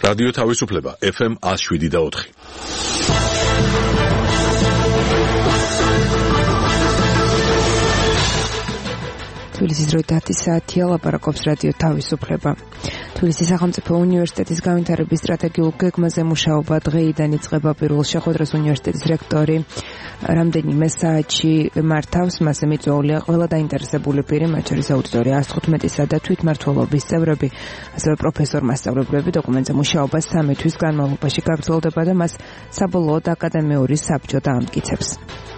რადიო თავისუფლება FM 107.4. თბილისის დროით 10 საათია, ლაპარაკობს რადიო თავისუფლება. თბილისის სახელმწიფო უნივერსიტეტის განვითარების სტრატეგიულ გეგმაზე მუშაობა დღეიდან იწყება. პირველ შეხვედრას უნივერსიტეტის რექტორი რამდენიმე საათში მართავს, მასზე მიწვეულია ყველა დაინტერესებული პირი, მათ შორის აუდიტორია 115-ისა და თვითმმართველობის წევრები, ასევე პროფესორ-მასწავლებლები. დოკუმენტზე მუშაობა 3 თვის განმავლობაში გაგრძელდება და მას საბოლოოდ აკადემიური საბჭო დაამტკიცებს.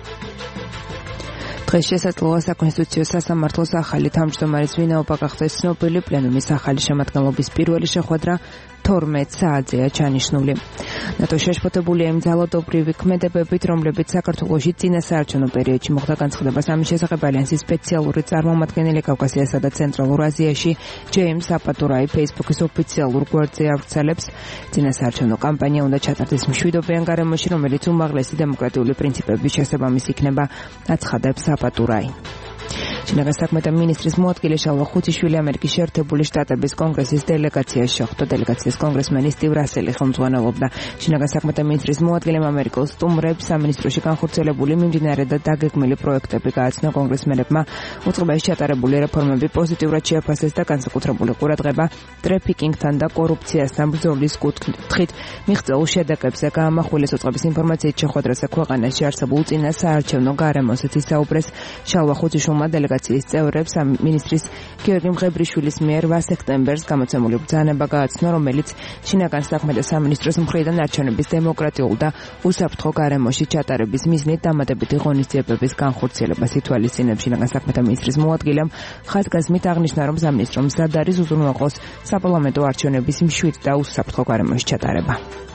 დღეს შესაძლოა საკონსტიტუციო სასამართლოს ახალი თავმჯდომარის ვინაობა გახდეს ცნობილი. პლენუმის ახალი შემადგენლობის პირველი შეხვედრა 12 საათზეა ჩანიშნული. ნატო შეშფოთებულია იმ ძალადობრივი ქმედებებით, რომლებიც საქართველოში წინასაარჩევნო პერიოდში მოხდა. განცხადებას ამის შესახებ ალიანსის სპეციალური წარმომადგენელი კავკასიასა და ცენტრალურ აზიაში ჯეიმს აპატურაი Facebook-ის ოფიციალურ გვერდზე ავრცელებს. წინასაარჩევნო კამპანია უნდა ჩატარდეს მშვიდობიან გარემოში, რომელიც უმაღლესი დემოკრატიული პრინციპების შესაბამის იქნება, აცხადებს აპატურაი. შინაგან საქმეთა მინისტრის მოადგილე შალვა ხუთიშვილი ამერიკის შეერთებული შტატების კონგრესის დელეგაციაში შეხვდა. დელეგაციის კონგრესმენი სტივ რასელი ხელმძღვანელობდა. შინაგან საქმეთა მინისტრის მოადგილემ ამერიკელ სტუმრებს სამინისტროში განხორციელებული მიმდინარე და დაგეგმილი პროექტები გააცნო. კონგრესმენებმა უწყებაში ჩატარებული რეფორმები პოზიტიურად შეაფასეს და განსაკუთრებული ყურადღება ტრაფიკინგთან და კორუფციასთან ბრძოლის კუთხით მიღწეულ შედეგებზე გაამახვილეს. უწყების ინფორმაციით შეხვედრაზე ქვეყანაში არსებულ წინასაარჩევნო გარემოზე ისაუბრეს. შალვა ხუთიშვილმა დელეგაციის წევრებს მინისტრის გიორგი მღებრიშვილის მიერ 8 სექტემბერს გამოცემული ბრძანება გააცნო, რომელიც შინაგან საქმეთა სამინისტროს მხრიდან არჩევნების დემოკრატიულ და უსაფრთხო გარემოში ჩატარების მიზნით დამატებითი ღონისძიებების განხორციელებას ითვალისწინებს. შინაგან საქმეთა მინისტრის მოადგილემ ხაზგასმით აღნიშნა, რომ სამინისტრო მზად არის უზრუნველყოს საპარლამენტო არჩევნების მშვიდ და უსაფრთხო გარემოში ჩატარება.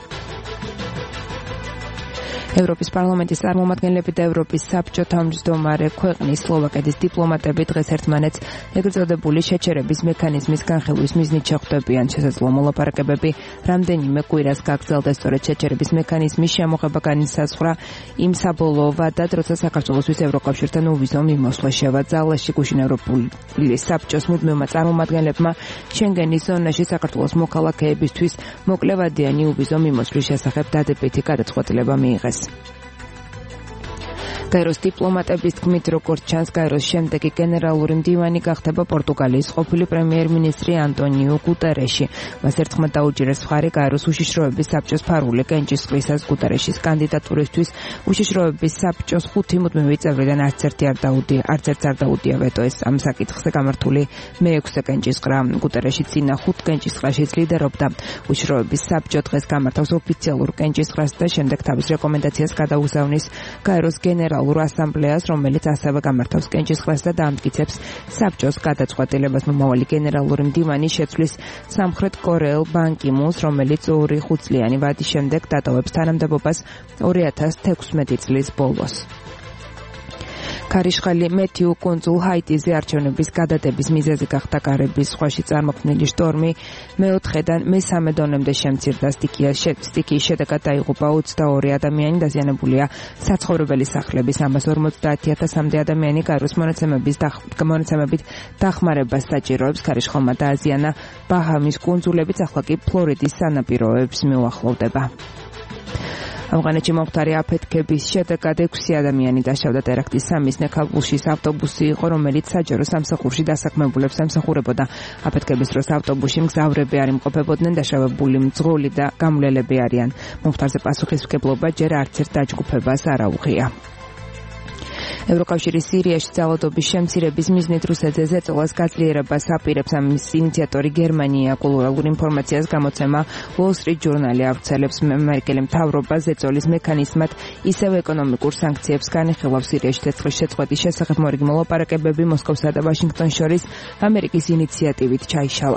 ევროპის პარლამენტის წარმომადგენლები და ევროპის საბჭო თავმჯდომარე ქვეყნის სლოვაკეთის დიპლომატები დღეს ერთმანეთს ეგრეთ წოდებული შეჩერების მექანიზმის განხილვის მიზნით შეხვდებიან. შესაძლოა მოლაპარაკებები რამდენიმე კვირას გაგრძელდეს. სწორედ შეჩერების მექანიზმის შემოღება განისაზღვრა იმ საბოლოო ვადად, როცა საქართველოსთვის ევროკავშირთან უვიზო მიმოსვლა შევაძალა. შიგუშინ ევროპული საბჭოს მუდმივმა წარმომადგენლებმა შენგენის ზონაში საქართველოს მოქალაქეებისთვის მოკლევადიანი უვიზო მიმოსვლის შესახებ დადებითი გადაწყვეტილება მიიღეს. გაეროს დიპლომატების თქმით, როგორც ჩანს, გაეროს შემდეგი გენერალური მდივანი გახდება პორტუგალიის ყოფილი პრემიერ-მინისტრი ანტონიო გუტერეში. მას ერთხმად დაუჭირეს მხარი გაეროს უშიშროების საბჭოს ფარული კენჭისყრისას. გუტერეშის კანდიდატურისთვის უშიშროების საბჭოს 5 მუდმივი წევრიდან არც ერთ არ დაუდია ვეტო. ეს ამ საკითხზე გამართული მე-6 კენჭისყრა. გუტერეში წინა 5 კენჭისყრაშიც ლიდერობდა. უშიშროების საბჭო დღეს გამართავს ოფიციალურ კენჭისყრას და შემდეგ თავის რეკომენდაციას გადაუსავნის გაეროს გენერალურ ასამბლეას, რომელიც ასევე გამართავს კენჭისყრას და დაამტკიცებს საბჭოს გადაწყვეტილებას. მომავალი გენერალური მდივანი შეცვლის სამხრეთ კორეელ ბან კი მუნს, რომელიც 2 წლიანი ვადის შემდეგ დატოვებს თანამდებობას 2016 წლის ბოლოს. ქარიშხალი მეთიუ კუნძულ ჰაიტიზე არჩევნების გადადების მიზეზი გახდა კარიბის ზღვაში წარმოქმნილი შტორმი. მე-4-დან მე-3 დონემდე შემცირდა. სტიქიის შედეგად დაიღუპა 22 ადამიანი, დაზიანებულია საცხოვრებელი სახლები. 350,000-მდე ადამიანი გაეროს მონაცემებით დახმარებას საჭიროებს. ქარიშხალმა დააზიანა ბაჰამის კუნძულებიც, ახლა კი ფლორიდის სანაპიროებს მიუახლოვდება. ავღანეთში მომხდარი აფეთქების შედეგად 6 ადამიანი დაშავდა. ტერაქტის სამიზნე ქაბულშის ავტობუსი იყო, რომელიც საჯარო სამსახურში დასაქმებულებს ემსახურებოდა. აფეთქების დროს ავტობუსში მგზავრები არ იმყოფებოდნენ, დაშავებული მძღოლი და გამვლელები არიან. მომხდარზე პასუხისმგებლობა ჯერ არც ერთ დაჯგუფებას არ აუღია. ევროკავშირის სირიაში ძალადობის შემცირების მიზნით რუსეთზე ზეწოლას გაძლიერებას აპირებს. ამის ინიციატორი გერმანია. კულტურულ ინფორმაციას გამოცემა Wall Street Journal ავრცელებს. ამერიკელი მთავრობა ზეწოლის მექანიზმად ისევ ეკონომიკურ სანქციებს განიხილავს. სირიაში ცეცხლის შეწყვეტის შესახებ მორიგი მოლაპარაკებები მოსკოვსა და ვაშინგტონს შორის ამერიკის ინიციატივით ჩაიშალა.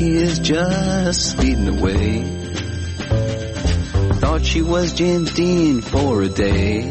whiskey is just speeding away. Thought she was James Dean for a day.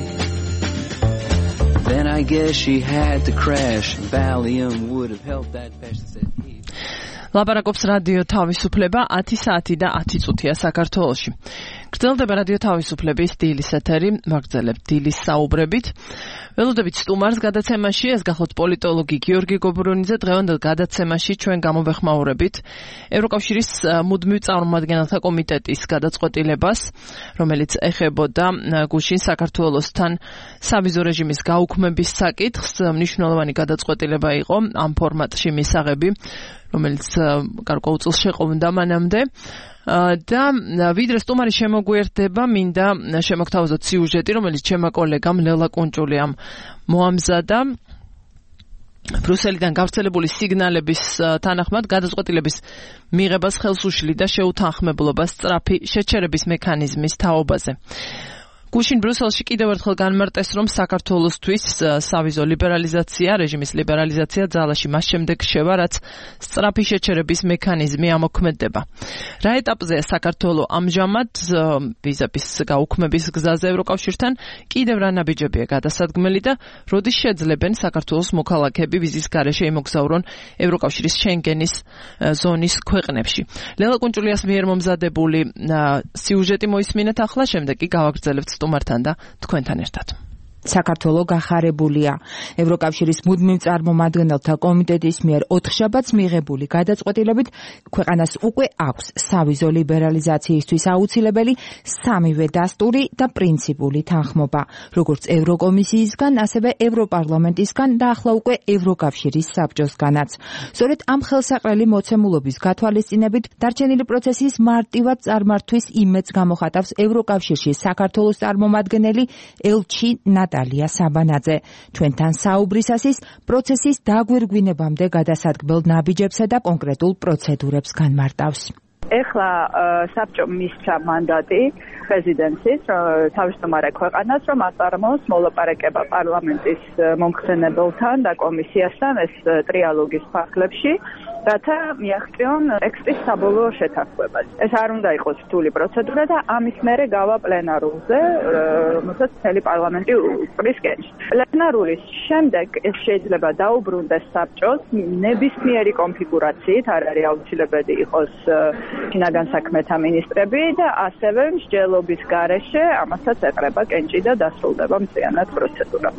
Then I guess she had to crash. Valium would have helped that patient said he... ლაპარაკობს რადიო თავისუფლება 10 საათი და 10 წუთია საქართველოში. გრძელდება რადიო თავისუფლების დილის ეთერი, მაგრძელებთ დილის საუბრებით. ველოდებით სტუმარს გადაცემაში, ეს გახლავთ პოლიტოლოგი გიორგი გობრუნიძე, დღევანდელ გადაცემაში ჩვენ გამოვეხმაურებით ევროკავშირის მუდმივ წარმომადგენელთა კომიტეტის გადაწყვეტილებას, რომელიც ეხებოდა გუშინ საქართველოსთან სავიზო რეჟიმის გაუქმების საკითხს. მნიშვნელოვანი გადაწყვეტილება იყო ამ ფორმატში მისაღები, რომელიც გარკვეულ წელს შეყოვდა მანამდე. და ვიდრე სტუმარი შემოგვიერთდება, მინდა შემოგთავაზოთ სიუჟეტი, რომელიც ჩემმა კოლეგამ ლელა კუნჭულიამ მოამზადა. ბრიუსელიდან გავრცელებული სიგნალების თანახმად გადაწყვეტილების მიღებას ხელს უშლიდა შეუთანხმებლობას სწრაფი შეჩერების მექანიზმის თაობაზე. გუშინ ბრიუსელში კიდევ ერთხელ განმარტეს, რომ საქართველოსთვის სავიზო ლიბერალიზაცია, რეჟიმის ლიბერალიზაცია ძალაში მას შემდეგ შევა, რაც სწრაფი შეჩერების მექანიზმი ამოქმედდება. რა ეტაპზეა საქართველო ამჟამად ვიზების გაუქმების გზაზე ევროკავშირთან, კიდევ რა ნაბიჯებია გადასადგმელი და როდის შეძლებენ საქართველოს მოქალაქეები ვიზის გარეშე იმოგზაურონ ევროკავშირის შენგენის ზონის ქვეყნებში. ლელა კუნჭულიას მიერ მომზადებული სიუჟეტი მოისმინეთ ახლა, შემდეგ კი გავაგრძელებთ სტუმართან და თქვენთან ერთად. საქართველო გახარებულია. ევროკავშირის მუდმივ წარმომადგენელთა კომიტეტის მიერ 4 შაბათს მიღებული გადაწყვეტილებით ქვეყანას უკვე აქვს სავიზო ლიბერალიზაციისთვის აუცილებელი სამივე დასტური და პრინციპული თანხმობა, როგორც ევროკომისიისგან, ასევე ევროპარლამენტისგან და ახლა უკვე ევროკავშირის საბჭოსგანაც. სწორედ ამ ხელსაყრელი მოცემულობის გათვალისწინებით დარჩენილი პროცესის მარტივად წარმართვის იმედს გამოხატავს ევროკავშირში საქართველოს წარმომადგენელი ელჩი ნატალია საბანაძე. ჩვენთან საუბრისას პროცესის დაგვირგვინებამდე გადასადგმელ ნაბიჯებსა და კონკრეტულ პროცედურებს განმარტავს. ეხლა საბჭომ მისცა მანდატი პრეზიდენტის თავმჯდომარე ქვეყანას, რომ აწარმოოს მოლაპარაკება პარლამენტის მომხსენებელთან და კომისიასთან ეს ტრიალოგის ფარგლებში, რათა მიაღწიონ ტექსტის საბოლოო შეთანხმებას. ეს არ უნდა იყოს რთული პროცედურა და ამის მერე გავა პლენარულზე, რომელსაც მთელი პარლამენტი უყრის კენჭს. პლენარულის შემდეგ ეს შეიძლება დაუბრუნდეს საბჭოს ნებისმიერი კონფიგურაციით, არ არის აუცილებელი იყოს შინაგან საქმეთა მინისტრები და ასევე მსჯელობის გარეშე ამასაც ეყრება კენჭი და დასრულდება მთლიანად პროცედურა.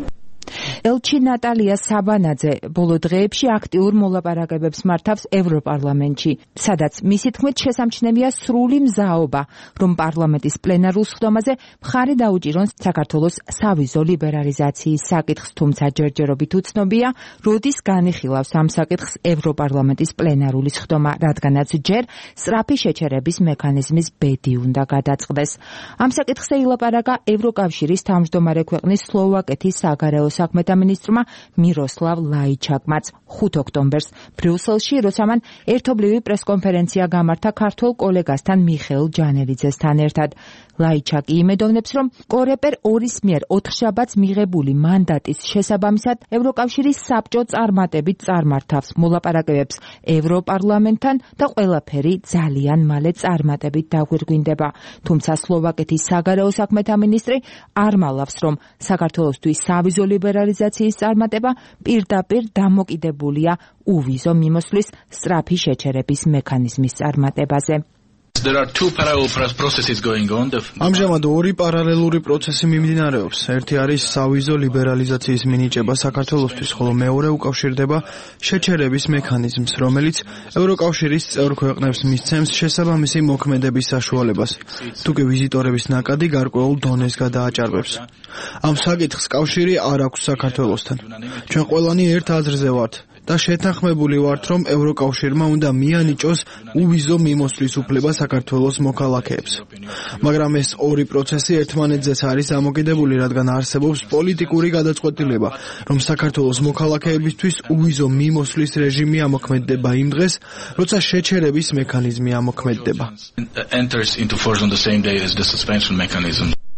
ელჩი ნატალია საბანაძე ბოლო დღეებში აქტიურ მოლაპარაკებებს მართავს ევროპარლამენტში, სადაც მისი თქმით შესამჩნევია სრული მზაობა, რომ პარლამენტის პლენარულ სხდომაზე მხარი დაუჭირონ საქართველოს სავიზო ლიბერალიზაციის საკითხს, თუმცა ჯერჯერობით უცნობია, როდის განიხილავს ამ საკითხს ევროპარლამენტის პლენარული სხდომა, რადგანაც ჯერ სწრაფი შეჩერების მექანიზმის ბედი უნდა გადაწყდეს. ამ საკითხზე ილაპარაკა ევროკავშირის თავმჯდომარე ქვეყნის სლოვაკეთის საგარეო საქმეთა ministruma Miroslav Laichakmats 5 ოქტომბერს ბრიუსელში, როცა მან ერთობლივი პრესკონფერენცია გამართა ქართულ კოლეგასთან მიხეილ ჯანელიძესთან ერთად. ლაიჩაკი იმედოვნებს, რომ კორეპერ 2-ის მიერ 4 შაბათს მიღებული მანდატის შესაბამისად ევროკავშირის საბჭო წარმატებით წარმართავს მოლაპარაკებებს ევროპარლამენტთან და ყველაფერი ძალიან მალე წარმატებით დაგვირგვინდება. თუმცა სლოვაკეთის საგარეო საქმეთა მინისტრი არ მალავს, რომ საქართველოსთვის სავიზო ლიბერალიზაციის წარმატება პირდაპირ დამოკიდებულია უვიზო მიმოსვლის სწრაფი შეჩერების მექანიზმის წარმატებაზე. There are two parallel processes going on. ამჟამად ორი პარალელური პროცესი მიმდინარეობს. ერთი არის სავიზო ლიბერალიზაციის მინიჭება საქართველოსთვის, ხოლო მეორე უკავშირდება შეჩერების მექანიზმს, რომელიც ევროკავშირის წევრ ქვეყნებს მისცემს შესაბამისი მოქმედების საშუალებას, თუკი ვიზიტორების ნაკადი გარკვეულ დონეს გადააჭარბებს. ამ საკითხს კავშირი არ აქვს საქართველოსთან. ჩვენ ყველანი ერთ აზრზე ვართ. და შეთანხმებული ვართ, რომ ევროკავშირმა უნდა მიანიჭოს უვიზო მიმოსვლის უფლება საქართველოს მოქალაქეებს. მაგრამ ეს ორი პროცესი ერთმანეთზეც არის დამოკიდებული, რადგან არსებობს პოლიტიკური გადაწყვეტილება, რომ საქართველოს მოქალაქეებისთვის უვიზო მიმოსვლის რეჟიმი ამოქმედდება იმ დღეს, როცა შეჩერების მექანიზმი ამოქმედდება.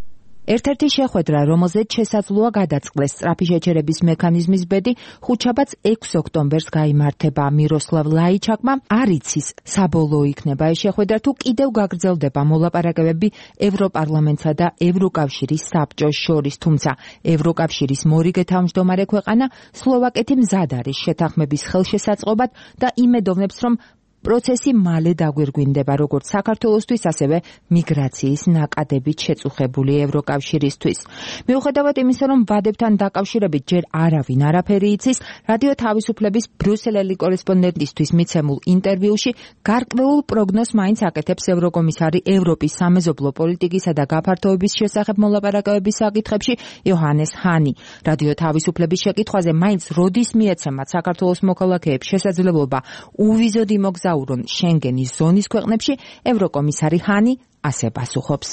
ერთ-ერთი შეხვედრა, რომელზეც შესაძლოა გადაწყდეს სწრაფი შეჩერების მექანიზმის ბედი, ხუთშაბათს 6 ოქტომბერს გაიმართება. მიროსლავ ლაიჩაკმა არ იცის, საბოლოო იქნება ეს შეხვედრა თუ კიდევ გაგრძელდება მოლაპარაკებები ევროპარლამენტსა და ევროკავშირის საბჭოს შორის, თუმცა ევროკავშირის მორიგე თავმჯდომარე ქვეყანა სლოვაკეთი მზად არის შეთანხმების ხელშესაწყობად და იმედოვნებს, რომ პროცესი მალე დაგვირგვინდება როგორც საქართველოსთვის, ასევე მიგრაციის ნაკადებით შეწუხებული ევროკავშირისთვის. მიუხედავად იმისა, რომ ვადებთან დაკავშირებით ჯერ არავინ არაფერი იცის, რადიო თავისუფლების ბრიუსელელი კორესპონდენტისთვის მიცემულ ინტერვიუში გარკვეულ პროგნოზს მაინც აკეთებს ევროკომისარი ევროპის სამეზობლო პოლიტიკისა და გაფართოების შესახებ მოლაპარაკებების საკითხებში იოჰანეს ჰანი. რადიო თავისუფლების შეკითხვაზე მაინც როდის მიეცემათ საქართველოს მოქალაქეებს შესაძლებლობა უვიზოდ იმოგზაურონ შენგენის ზონის ქვეყნებში, ევროკომისარი ჰანი ასე პასუხობს.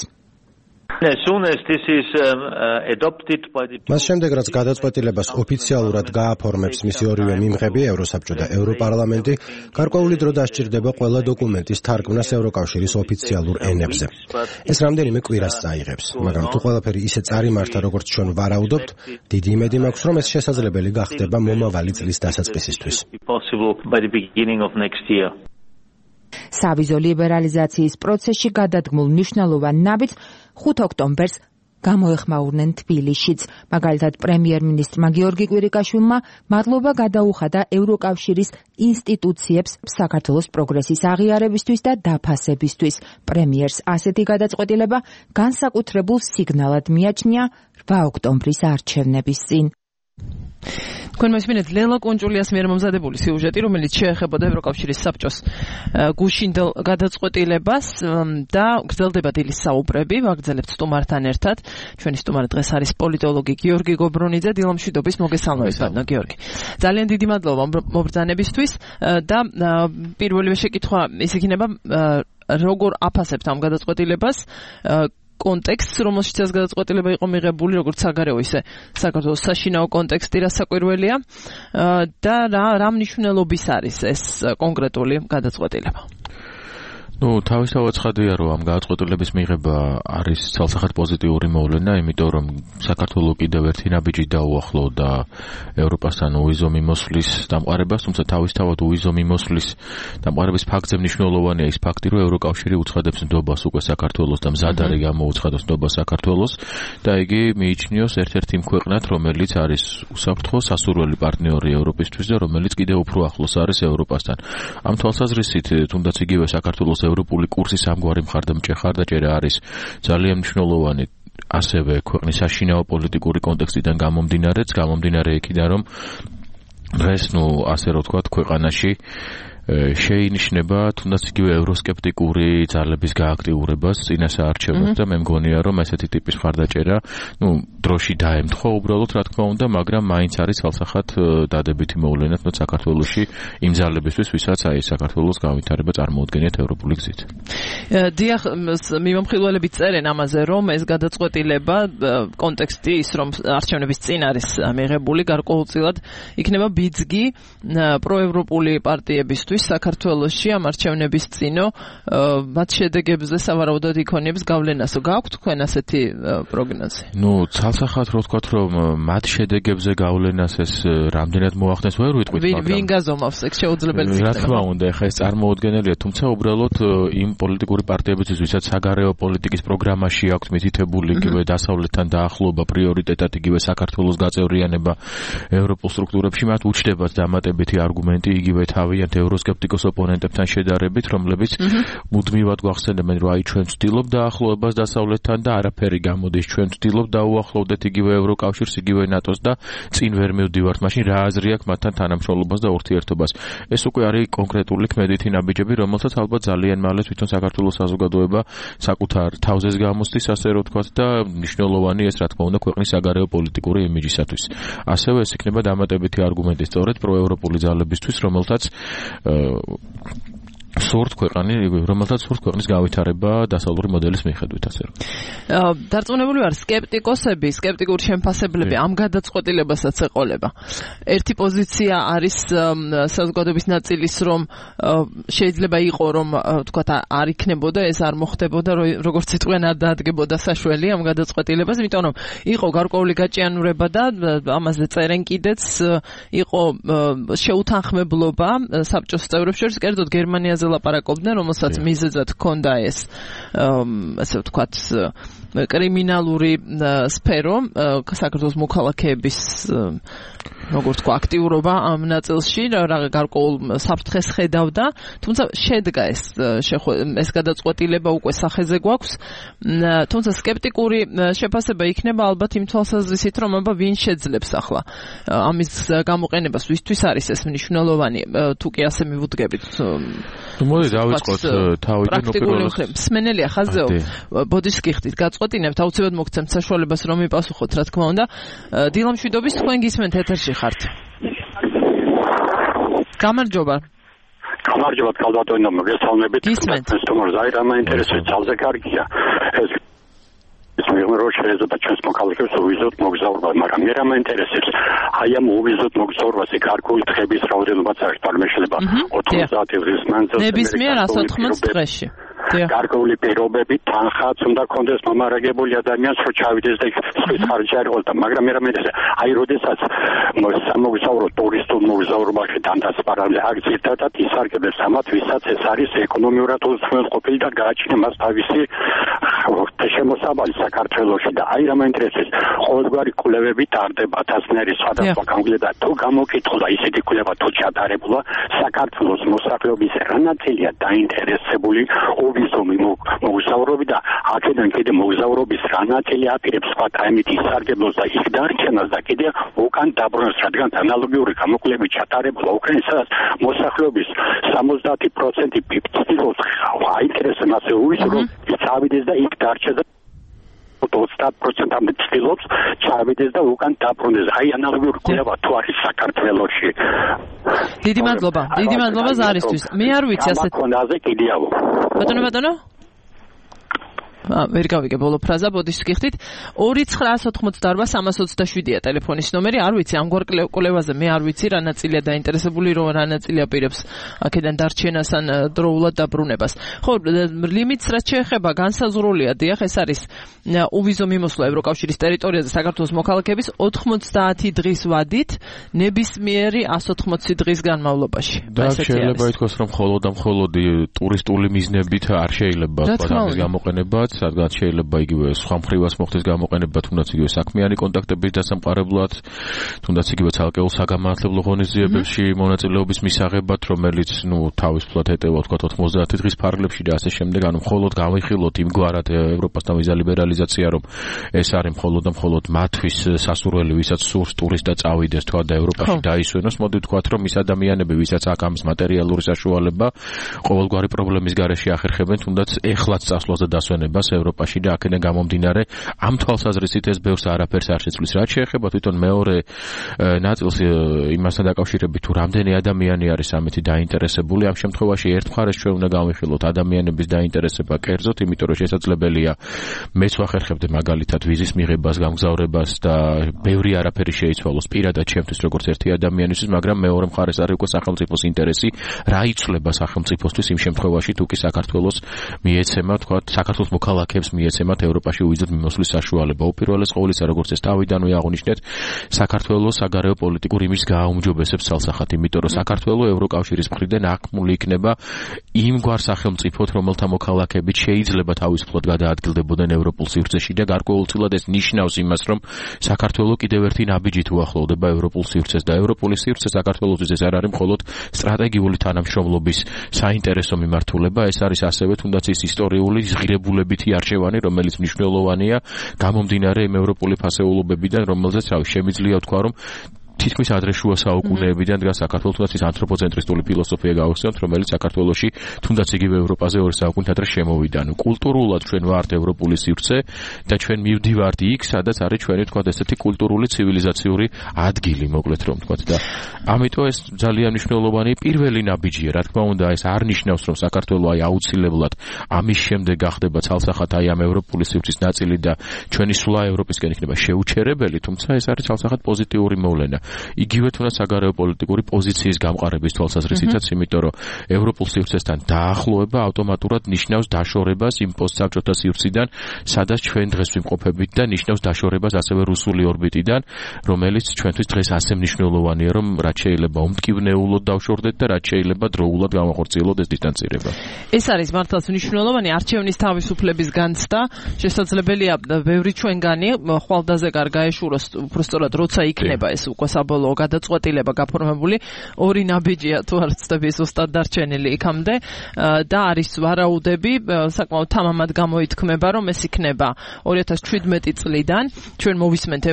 მას შემდეგ, რაც გადაწყვეტილებას ოფიციალურად გააფორმებს მისი ორივე მიმღები, ევროსაბჭო და ევროპარლამენტი, გარკვეული დრო დასჭირდება ყველა დოკუმენტის თარგმნას ევროკავშირის ოფიციალურ ენებზე. ეს რამდენიმე კვირას წაიღებს, მაგრამ თუ ყველაფერი ისე წარიმართა, როგორც ჩვენ ვარაუდობთ, დიდი იმედი მაქვს, რომ ეს შესაძლებელი გახდება მომავალი წლის დასაწყისისთვის. სავიზო ლიბერალიზაციის პროცესში გადადგმულ მნიშვნელოვან ნაბიჯს 5 ოქტომბერს გამოეხმაურნენ თბილისშიც. მაგალითად, პრემიერ-მინისტრმა გიორგი კვირიკაშვილმა მადლობა გადაუხადა ევროკავშირის ინსტიტუციებს საქართველოს პროგრესის აღიარებისთვის და დაფასებისთვის. პრემიერს ასეთი გადაწყვეტილება განსაკუთრებულ სიგნალად მიაჩნია 8 ოქტომბრის არჩევნების წინ. თქვენ მოსმინეთ ლელა კონჭულიას მიერ მომზადებული სიუჟეტი, რომელიც შეეხებოდა ევროკავშირის საბჭოს გუშინდელ გადაწყვეტილებას და გრძელდება დილის საუბრები, ვაგრძელებთ სტუმართან ერთად. ჩვენი სტუმარი დღეს არის პოლიტოლოგი გიორგი გობრონიძე, დილამშვიდობის მოგესალმებით, ბატონო გიორგი. ძალიან დიდი მადლობა მობრძანებისთვის და პირველივე შეკითხვა ის იქნება, როგორ აფასებთ ამ გადაწყვეტილებას? კონტექსტს, რომელშიც ეს გადაწყვეტილება იყო მიღებული, როგორც საგარეო, ისე საქართველოს საშინაო კონტექსტი რასაკვირველია და რა მნიშვნელობის არის ეს კონკრეტული გადაწყვეტილება? თავისთავად ცხადია, რომ ამ გადაწყვეტილების მიღება არის ცალსახად პოზიტიური მოვლენა, იმიტომ რომ საქართველოს კიდევ ერთი ნაბიჯი დაუახლოვდა ევროპასთან უვიზო მიმოსვლის დამყარებას, თუმცა თავისთავად უვიზო მიმოსვლის დამყარების ფაქტზე მნიშვნელოვანია ის ფაქტი, რომ ევროკავშირი უცხადებს ნდობას უკვე საქართველოს და მზად არის გამოუცხადოს ნდობა საქართველოს და იგი მიიჩნიოს ერთ-ერთ იმ ქვეყნად, რომელიც არის უსაფრთხო სასურველი პარტნიორი ევროპისთვის და რომელიც კიდევ უფრო ახლოს არის ევროპასთან. ამ თვალსაზრისით, თუნდაც იგივე საქართველოს ევროპული კურსის ამგვარი მხარდამჭერა არის ძალიან მნიშვნელოვანი ასევე ქვეყნის საშინაო პოლიტიკური კონტექსტიდან გამომდინარე იქიდან, რომ დღეს ასე რომ ვთქვათ, ქვეყანაში შეინიშნება თუნდაც იგივე ევროსკეპტიკური ძალების გააქტიურებას წინასაარჩევნოდ და მე მგონია, რომ ესეთი ტიპის მხარდაჭერა დროში დაემთხვა უბრალოდ, რა თქმა უნდა, მაგრამ მაინც არის ცალსახად დადებითი მოვლენა თუნდაც საქართველოში იმ ძალებისთვის, ვისაც საქართველოს განვითარება წარმოუდგენიათ ევროპული გზით. დიახ, მიმომხილველები წერენ ამაზე, რომ ეს გადაწყვეტილება კონტექსტი ის, რომ არჩევნების წინ არის მიღებული, გარკვეულწილად იქნება ბიძგი პროევროპული პარტიებისთვის საქართველოში ამ არჩევნების წინო მათ შედეგებზე სავარაუდოდ იქონიებს გავლენას. გააქვთ თქვენ ასეთი პროგნოზი? ცალსახად რო ვთქვათ, რომ მათ შედეგებზე გავლენას ეს რამდენად მოახდენს, ვერ ვიტყვით, მაგრამ ვინ გაზომავს, ეგ შეუძლებელი იქნება. რა თქმა უნდა, ეხლა ეს წარმოუდგენელია, თუმცა უბრალოდ იმ პოლიტიკური პარტიებისთვის, ვისაც საგარეო პოლიტიკის პროგრამაში აქვთ მითითებული იგივე დასავლეთთან დაახლოება, პრიორიტეტად იგივე საქართველოს გაწევრიანება ევროპულ სტრუქტურებში, მათ უჩნდებათ დამატებითი არგუმენტი იგივე თავიანთ ევროსკეპტიკოს ოპონენტებთან შედარებით, რომლებიც მუდმივად გვახსენებენ, რომ აი ჩვენ ვცდილობ დაახლოებას დასავლეთთან და არაფერი გამოდის, ჩვენ ვცდილობ დაუახლოვდეთ იგივე ევროკავშირს, იგივე ნატოს და წინ ვერ მივდივართ, მაშინ რა აზრი აქვს მათთან თანამშრომლობას და ურთიერთობას. ეს უკვე არის კონკრეტული ქმედითი ნაბიჯები, რომელსაც ალბათ ძალიან მალე თვითონ საქართველოს საზოგადოება საკუთარ თავზეს გამოსდის, ასე რომ ვთქვათ, და მნიშვნელოვანი ეს რა თქმა უნდა ქვეყნის საგარეო პოლიტიკური იმიჯისათვის. ასევე ეს იქნება დამატებითი არგუმენტი სწორედ პროევროპული ძალებისთვის, რომელთაც სურთ ქვეყანი, რომელთაც სურთ ქვეყნის გავითარება დასავლური მოდელის მიხედვით, ასე რომ. დარწმუნებული ვარ, სკეპტიკური შემფასებლები ამ გადაწყვეტილებასაც ეყოლება. ერთი პოზიცია არის საზოგადოების ნაწილის, რომ შეიძლება იყო, რომ თქვათ არ იქნებოდა, ეს არ მოხდებოდა, როგორც იტყვიან, არ დაადგებოდა საშველი ამ გადაწყვეტილებას, იმიტომ რომ იყო გარკვეული გაჭიანურება და ამაზე წერენ კიდეც, იყო შეუთანხმებლობა საბჭოს წევრებს შორის, კერძოდ გერმანიაზე ლაპარაკობდნენ, რომელსაც მიზეზად ჰქონდა ეს ასე ვთქვათ კრიმინალური სფერო, საქართველოს მოქალაქეების როგორ თქვა აქტიურობა ამ ნაწილში, გარკვეულ საფრთხეს ხედავდა, თუმცა შედგა ეს გადაწყვეტილება უკვე სახეზე გვაქვს, თუმცა სკეპტიკური შეფასება იქნება ალბათ იმ თვალსაზრისით, რომ აბა ვინ შეძლებს ახლა ამის გამოყენებას, ვისთვის არის ეს მნიშვნელოვანი, თუ კი ასე მივუდგებით. მოდი დავიწყოთ თავიდან უპირველეს. მსმენელია ხაზეო, ბოდიშს გიხდით, გაწყვეტინებთ, აუცილებლად მოგცემთ საშუალებას რომ მიპასუხოთ, რა თქმა უნდა. დილამშვიდობის თქვენ გისმენთ ეთერში ხართ. გამარჯობა. გამარჯობა, კალბატონო, მოგესალმებით. გისმენთ. ზაირა მაინტერესებს, ძალზე კარგია. ეს მეგობრებო შეიძლება ჩვენს მოქალაქეებს უვიზოთ მოგზაურობა, მაგრამ მე რა მაინტერესებს, აი ამ უვიზოთ მოგზაურობაზე გარკვეული დღების რაოდენობაც არის პარმეშლება 90 დღის მანძილზე. ნებისმიერ 180 დღეში. გარკვეული პირობები თანხაც უნდა კონდეს მომარაგებული ადამიანს, რომ ჩავიდეს და ის ხარჯი არ იყოს და მაგრამ მე რა მეცეს, აი როდესაც სამოგზაურო ტურისტულ მოგზაურობაში დანდასპარალი აქ ზირთადად ისარგებლებს ამათ, ვისაც ეს არის ეკონომიურად უზრუნველყოფილი და გააჩნია მას თავისი შემოსავალი საქართველოში და აი რა მაინტერესებს, ყოველგვარი კვლევები ტარდება თასნერი სხვადასხვა გამგლედა თუ გამოკითხულა ისეთი კვლევა თუ ჩატარებულა საქართველოს მოსახლეობის რა ნაწილია დაინტერესებული ოვიზომი მოგზაურობი და აქედან კიდე მოგზაურობის რა ნაწილი აპირებს სხვა ტაიმით ისარგებლოს და იქ დარჩენას და კიდე უკან დაბრუნებას, რადგან ანალოგიური გამოკვლევები ჩატარებულა უკრაინის, სადაც მოსახლეობის 70% ცდილობს აინტერესებს ასე ოვიზომი წავიდეს და იქ დარჩეს და 20%-ამდე ცდილობს ჩავიდეს და უკან დაბრუნდეს. აი ანალოგიური კვლევა თუ არის საქართველოში. დიდი მადლობა ზარისთვის. მე არ ვიცი ასე. კონაზე კიდიაო. ბატონო. ვერ გავიგე ბოლო ფრაზა, ბოდიშს გიხდით. 2988327-ია ტელეფონის ნომერი. არ ვიცი ამ გვარ კვლევაზე, მე არ ვიცი რა ნაწილია დაინტერესებული, რა ნაწილი აპირებს აქედან დარჩენას ან დროულად დაბრუნებას. ხო, ლიმიტს რაც შეეხება განსაზღვრულია, დიახ, ეს არის უვიზო მიმოსვლა ევროკავშირის ტერიტორიაზე საქართველოს მოქალაქეების 90 დღის ვადით, ნებისმიერი 180 დღის განმავლობაში. და შეიძლება ითქვას, რომ მხოლოდ ტურისტული მიზნებით არ შეიძლება ამის გამოყენება, სადღაც შეიძლება იგივე სხვა მხრივაც მოხდეს გამოყენება, თუნდაც იგივე საქმიანი კონტაქტების დასამყარებლად, თუნდაც იგივე ცალკეულ საგამართლებლო ღონისძიებებში მონაწილეობის მისაღებად, რომელიც თავისუფლად ეტევა თქვათ 90 დღის ფარგლებში და ასე შემდეგ, ანუ მხოლოდ გავიხილოთ იმგვარად ევროპასთან ვიზა ლიბერალიზაცია, რომ ეს არის მხოლოდ მათთვის სასურველი, ვისაც სურს ტურისტა წავიდეს თქვათ და ევროპაში დაისვენოს, მოდი ვთქვათ, რომ ის ადამიანები, ვისაც აქ ამის მატერიალური საშუალება, ყოველგვარი პრობლემის გარეშე ახერხებენ თუნდაც ეხლაც წასვლას და დასვენებას ევროპაში და აქედან გამომდინარე ამ თვალსაზრისით ეს ბევრს არაფერს არ შეცვლის. რაც შეეხება თვითონ მეორე ნაწილს იმასთან დაკავშირებით, თუ რამდენი ადამიანი არის ამით დაინტერესებული, ამ შემთხვევაში ერთმხარეს ჩვენ უნდა გავიხილოთ ადამიანების დაინტერესება კერძოდ, იმიტომ რომ შესაძლებელია მეც ვახერხებდე მაგალითად ვიზის მიღებას, გამგზავრებას და ბევრი არაფერი შეიცვალოს პირადად ჩემთვის როგორც ერთი ადამიანისთვის, მაგრამ მეორე მხარეს არის უკვე სახელმწიფოს ინტერესი, რა იცვლება სახელმწიფოსთვის იმ შემთხვევაში, თუ კი საქართველოს მიეცემა, თქვათ, საქართველოს მოქალაქეებს მიეცემათ ევროპაში უვიზოთ მიმოსვლის საშუალება. უპირველეს ყოვლისა, როგორც ეს თავიდანვე აღნიშნეთ, საქართველოს საგარეო პოლიტიკურ იმის გააუმჯობესებს ცალსახად, იმიტომ რომ საქართველოს ევროკავშირის მხრიდან აკმული იქნება იმგვარ სახელმწიფოთ, რომელთა მოქალაქეები შეიძლება თავისუფლად გადაადგილდებოდნენ ევროპულ სივრცეში და გარკვეულწილად ეს ნიშნავს იმას, რომ საქართველოს კიდევ ერთი ნაბიჯით უახლოვდება ევროპულ სივრცეს და ევროპული სივრცე საქართველოსთვის ეს არ არის მხოლოდ სტრატეგიული თანამშრომლობის საინტერესო მიმართულება, ეს არის ასევე თუნდაც ის ისტორიული ღირებულებითი არჩევანი, რომელიც მნიშვნელოვანია გამომდინარე იმ ევროპული ფასეულობებიდან, რომელზეც შემიძლია ვთქვა, რომ თითქმის ადრე შუა საუკუნეებიდან დგას საქართველოს თუნდაც ის ანთროპოცენტრისტული ფილოსოფია გავხსენოთ, რომელიც საქართველოში თუნდაც იგივე ევროპაზე 2 საუკუნით ადრე შემოვიდა. კულტურულად ჩვენ ვართ ევროპული სივრცე და ჩვენ მივდივართ იქ, სადაც არის ჩვენი თქვა ესეთი კულტურული ცივილიზაციური ადგილი, მოკლედ რომ თქვა და ამიტომ ეს ძალიან მნიშვნელოვანი პირველი ნაბიჯია, რა თქმა უნდა, ეს არ ნიშნავს რომ საქართველო აი აუცილებლად ამის შემდეგ გახდება ცალსახად აი ამ ევროპული სივრცის ნაწილი და ჩვენი სვლა ევროპისკენ იქნება შეუჩერებელი, თუმცა ეს არის ცალსახად პოზიტიური მოვლენა. იგივე თუნდაც საგარეო პოლიტიკური პოზიციის გამყარების თვალსაზრისითაც, იმიტომ რომ ევროპულ სივრცესთან დაახლოება ავტომატურად ნიშნავს დაშორებას იმ პოსტსაბჭოთა სივრციდან, სადაც ჩვენ დღეს ვიმყოფებით და ნიშნავს დაშორებას ასევე რუსული ორბიტიდან, რომელიც ჩვენთვის დღეს ასე მნიშვნელოვანია, რომ რაც შეიძლება უმტკივნეულოდ დავშორდეთ და რაც შეიძლება დროულად გამახორციელოთ ეს დისტანცირება. ეს არის მართლაც მნიშვნელოვანი არჩევნის თავისუფლების განცდა. შესაძლებელია ბევრი ჩვენგანი ხვალდაზე კარ გაეშუროს, უბრალოდ როცა იქნება ეს უკვე საბოლოო გადაწყვეტილება გაფორმებული, ორი ნაბიჯია თუ არ ვცდები ზუსტად დარჩენილი იქამდე და არის ვარაუდები, საკმაოდ თამამად გამოითქმება, რომ ეს იქნება 2017 წლიდან. ჩვენ მოვისმენთ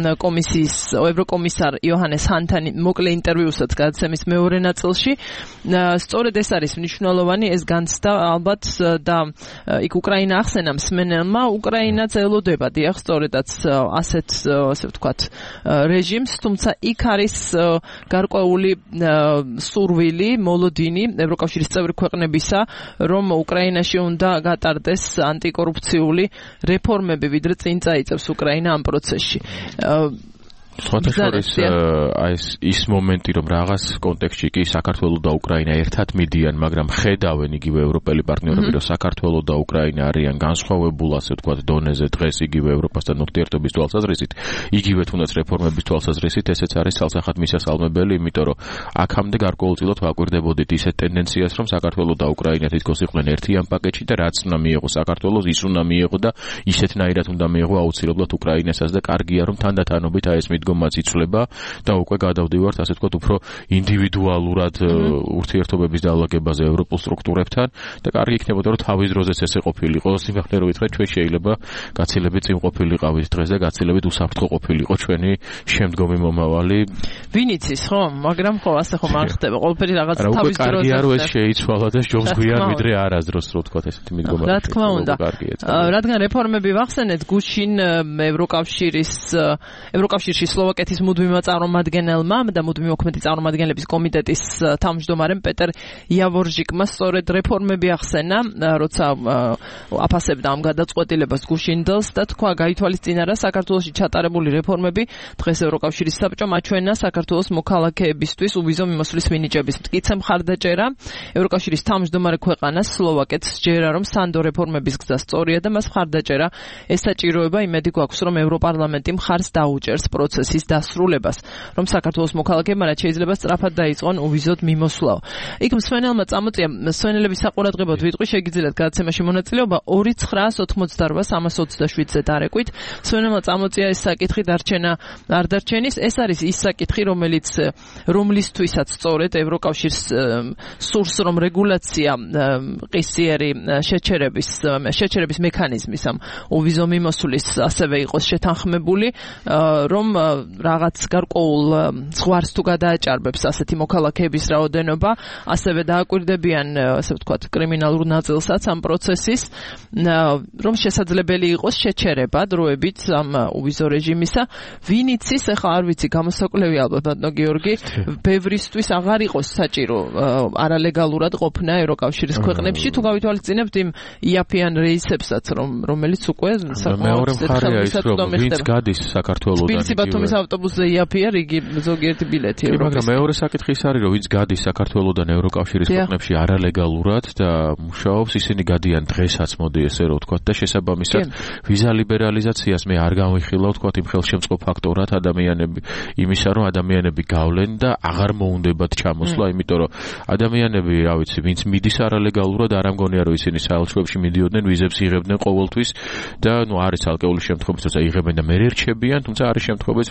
ევროკომისარ იოჰანეს ჰანთან მოკლე ინტერვიუსაც გადაცემის მეორე ნაწილში. სწორედ ეს არის მნიშვნელოვანი ეს განცდა ალბათ და იქ უკრაინა ახსენა მსმენელმა, უკრაინაც ელოდება დიახ სწორედაც ასეთ ასე ვთქვათ რეჟიმს, თუმცა იქ არის გარკვეული სურვილი, მოლოდინი ევროკავშირის წევრი ქვეყნებისა, რომ უკრაინაში უნდა გატარდეს ანტიკორუფციული რეფორმები, ვიდრე წინ წაიწევს უკრაინა ამ პროცესში. სხვათაშორის ის მომენტი, რომ რაღაც კონტექსტში კი საქართველო და უკრაინა ერთად მიდიან, მაგრამ ხედავენ იგივე ევროპელი პარტნიორები, რომ საქართველო და უკრაინა არიან განსხვავებულ, ასე ვთქვათ, დონეზე დღეს იგივე ევროპასთან ურთიერთობის თვალსაზრისით, იგივე თუნდაც რეფორმების თვალსაზრისით, ესეც არის ცალსახად მისასალმებელი, იმიტომ რომ აქამდე გარკვეულწილად ვაკვირდებოდით ისეთ ტენდენციას, რომ საქართველო და უკრაინა თითქოს იყვნენ ერთიან პაკეტში და რაც უნდა მიიღო საქართველოს, ის უნდა მიიღო და ისეთნაირად უნდა მიიღო აუცილებლად უკრაინასაც და კარგია, რომ თანდათანობით აი ეს მიდგომაც იცვლება და უკვე გადავდივართ ასე ვთქვათ უფრო ინდივიდუალურად ურთიერთობების დაალაგებაზე ევროპულ სტრუქტურებთან და კარგი იქნებოდა რომ თავის დროზეც ესე ყოფილიყო, სიმართლე რომ ვითხრათ, ჩვენ შეიძლება გაცილებით წინ ყოფილიყავით დღეს და გაცილებით უსაფრთხო ყოფილიყო ჩვენი შემდგომი მომავალი. ვინ იცის, ხო? მაგრამ ხო ასე ხომ არ ხდება. ყველაფერი რაღაც თავის დროზე. კარგია რომ ეს შეიცვალა და ჯობს გვიან ვიდრე არასდროს რო ვთქვათ ესეთი მიდგომა. რა თქმა უნდა. რადგან რეფორმები ვახსენეთ, გუშინ ევროკავშირში სლოვაკეთის მუდმივმა წარმომადგენელმა და მუდმივი მოქმედი წარმომადგენლების კომიტეტის თავმჯდომარემ პეტერ იავორჟიკმა სწორედ რეფორმები ახსენა, როცა აფასებდა ამ გადაწყვეტილებას გუშინდელს და თქვა, გაითვალისწინა რა საქართველოში ჩატარებული რეფორმები დღეს ევროკავშირის საბჭომ აჩვენა საქართველოს მოქალაქეებისთვის უვიზო მიმოსვლის მინიჭების მტკიცე მხარდაჭერა. ევროკავშირის თავმჯდომარე ქვეყანას სლოვაკეთს ჯერა, რომ სანდო რეფორმების გზა სწორია და მას მხარდაჭერა ესაჭიროება. იმედი გვაქვს, რომ ევროპარლამენტი მხარს დაუჭერს პროცესის დასრულებას, რომ საქართველოს მოქალაქეებმა რაც შეიძლება სწრაფად დაიწყონ უვიზოდ მიმოსვლა. იქ მსმენელმა წამოწია, მსმენელების საყურადღებოდ ვიტყვი, შეგიძლიათ გადაცემაში მონაწილეობა 2922327-ზე დარეკვით. მსმენელმა წამოწია ეს საკითხი დარჩენა არ დარჩენის. ეს არის ის საკითხი, რომლისთვისაც სწორედ ევროკავშირს სურს, რომ რეგულაცია ყისიერი შეჩერების მექანიზმის ამ უვიზო მიმოსვლის ასევე იყოს შეთანხმებული, რომ რაღაც გარკვეულ ზღვარს თუ გადააჭარბებს ასეთი მოქალაქეების რაოდენობა, ასევე დააკვირდებიან, ასე ვთქვათ, კრიმინალურ ნაწილსაც ამ პროცესის, რომ შესაძლებელი იყოს შეჩერება დროებით ამ უვიზო რეჟიმისა. ვინ იცის, ახლა არ ვიცი, გამოსაკვლევი ალბათ ბატონო გიორგი, ბევრისთვის აღარ იყოს საჭირო არალეგალურად ყოფნა ევროკავშირის ქვეყნებში, თუ გავითვალისწინებთ იმ იაფიან რეისებსაც, რომელიც უკვე მეორე მხარეა ის, რომ ვინც გადის საქართველოსთან თბილისი ბათუმის ავტობუსზე იაფია რიგი ზოგიერთი ბილეთი ევროპის. მაგრამ მეორე საკითხი ის არის, რომ ვინც გადის საქართველოსთან ევროკავშირის ქვეყნებში არალეგალურად და მუშაობს, ისინი გადიან დღესაც, მოდი ესე რომ ვთქვათ, და შესაბამისად ვიზა ლიბერალიზაციას მე არ გამიხილა, ვთქვათ, იმ ხელშემწყობ ფაქტორად იმისა, რომ ადამიანები გავლენ და აღარ მოუნდებათ ჩამოსვლა, იმიტომ რომ ადამიანები, რა ვიცი, ვინც მიდის არალეგალურად, არ ამგონია რომ ისინი საელჩოებში მიდიოდნენ, ვიზებს იღებდნენ ყოველთვის და არის ალკეული შემთხვევები, როცა იღებენ და მე რჩებიან, თუმცა არის შემთხვევები,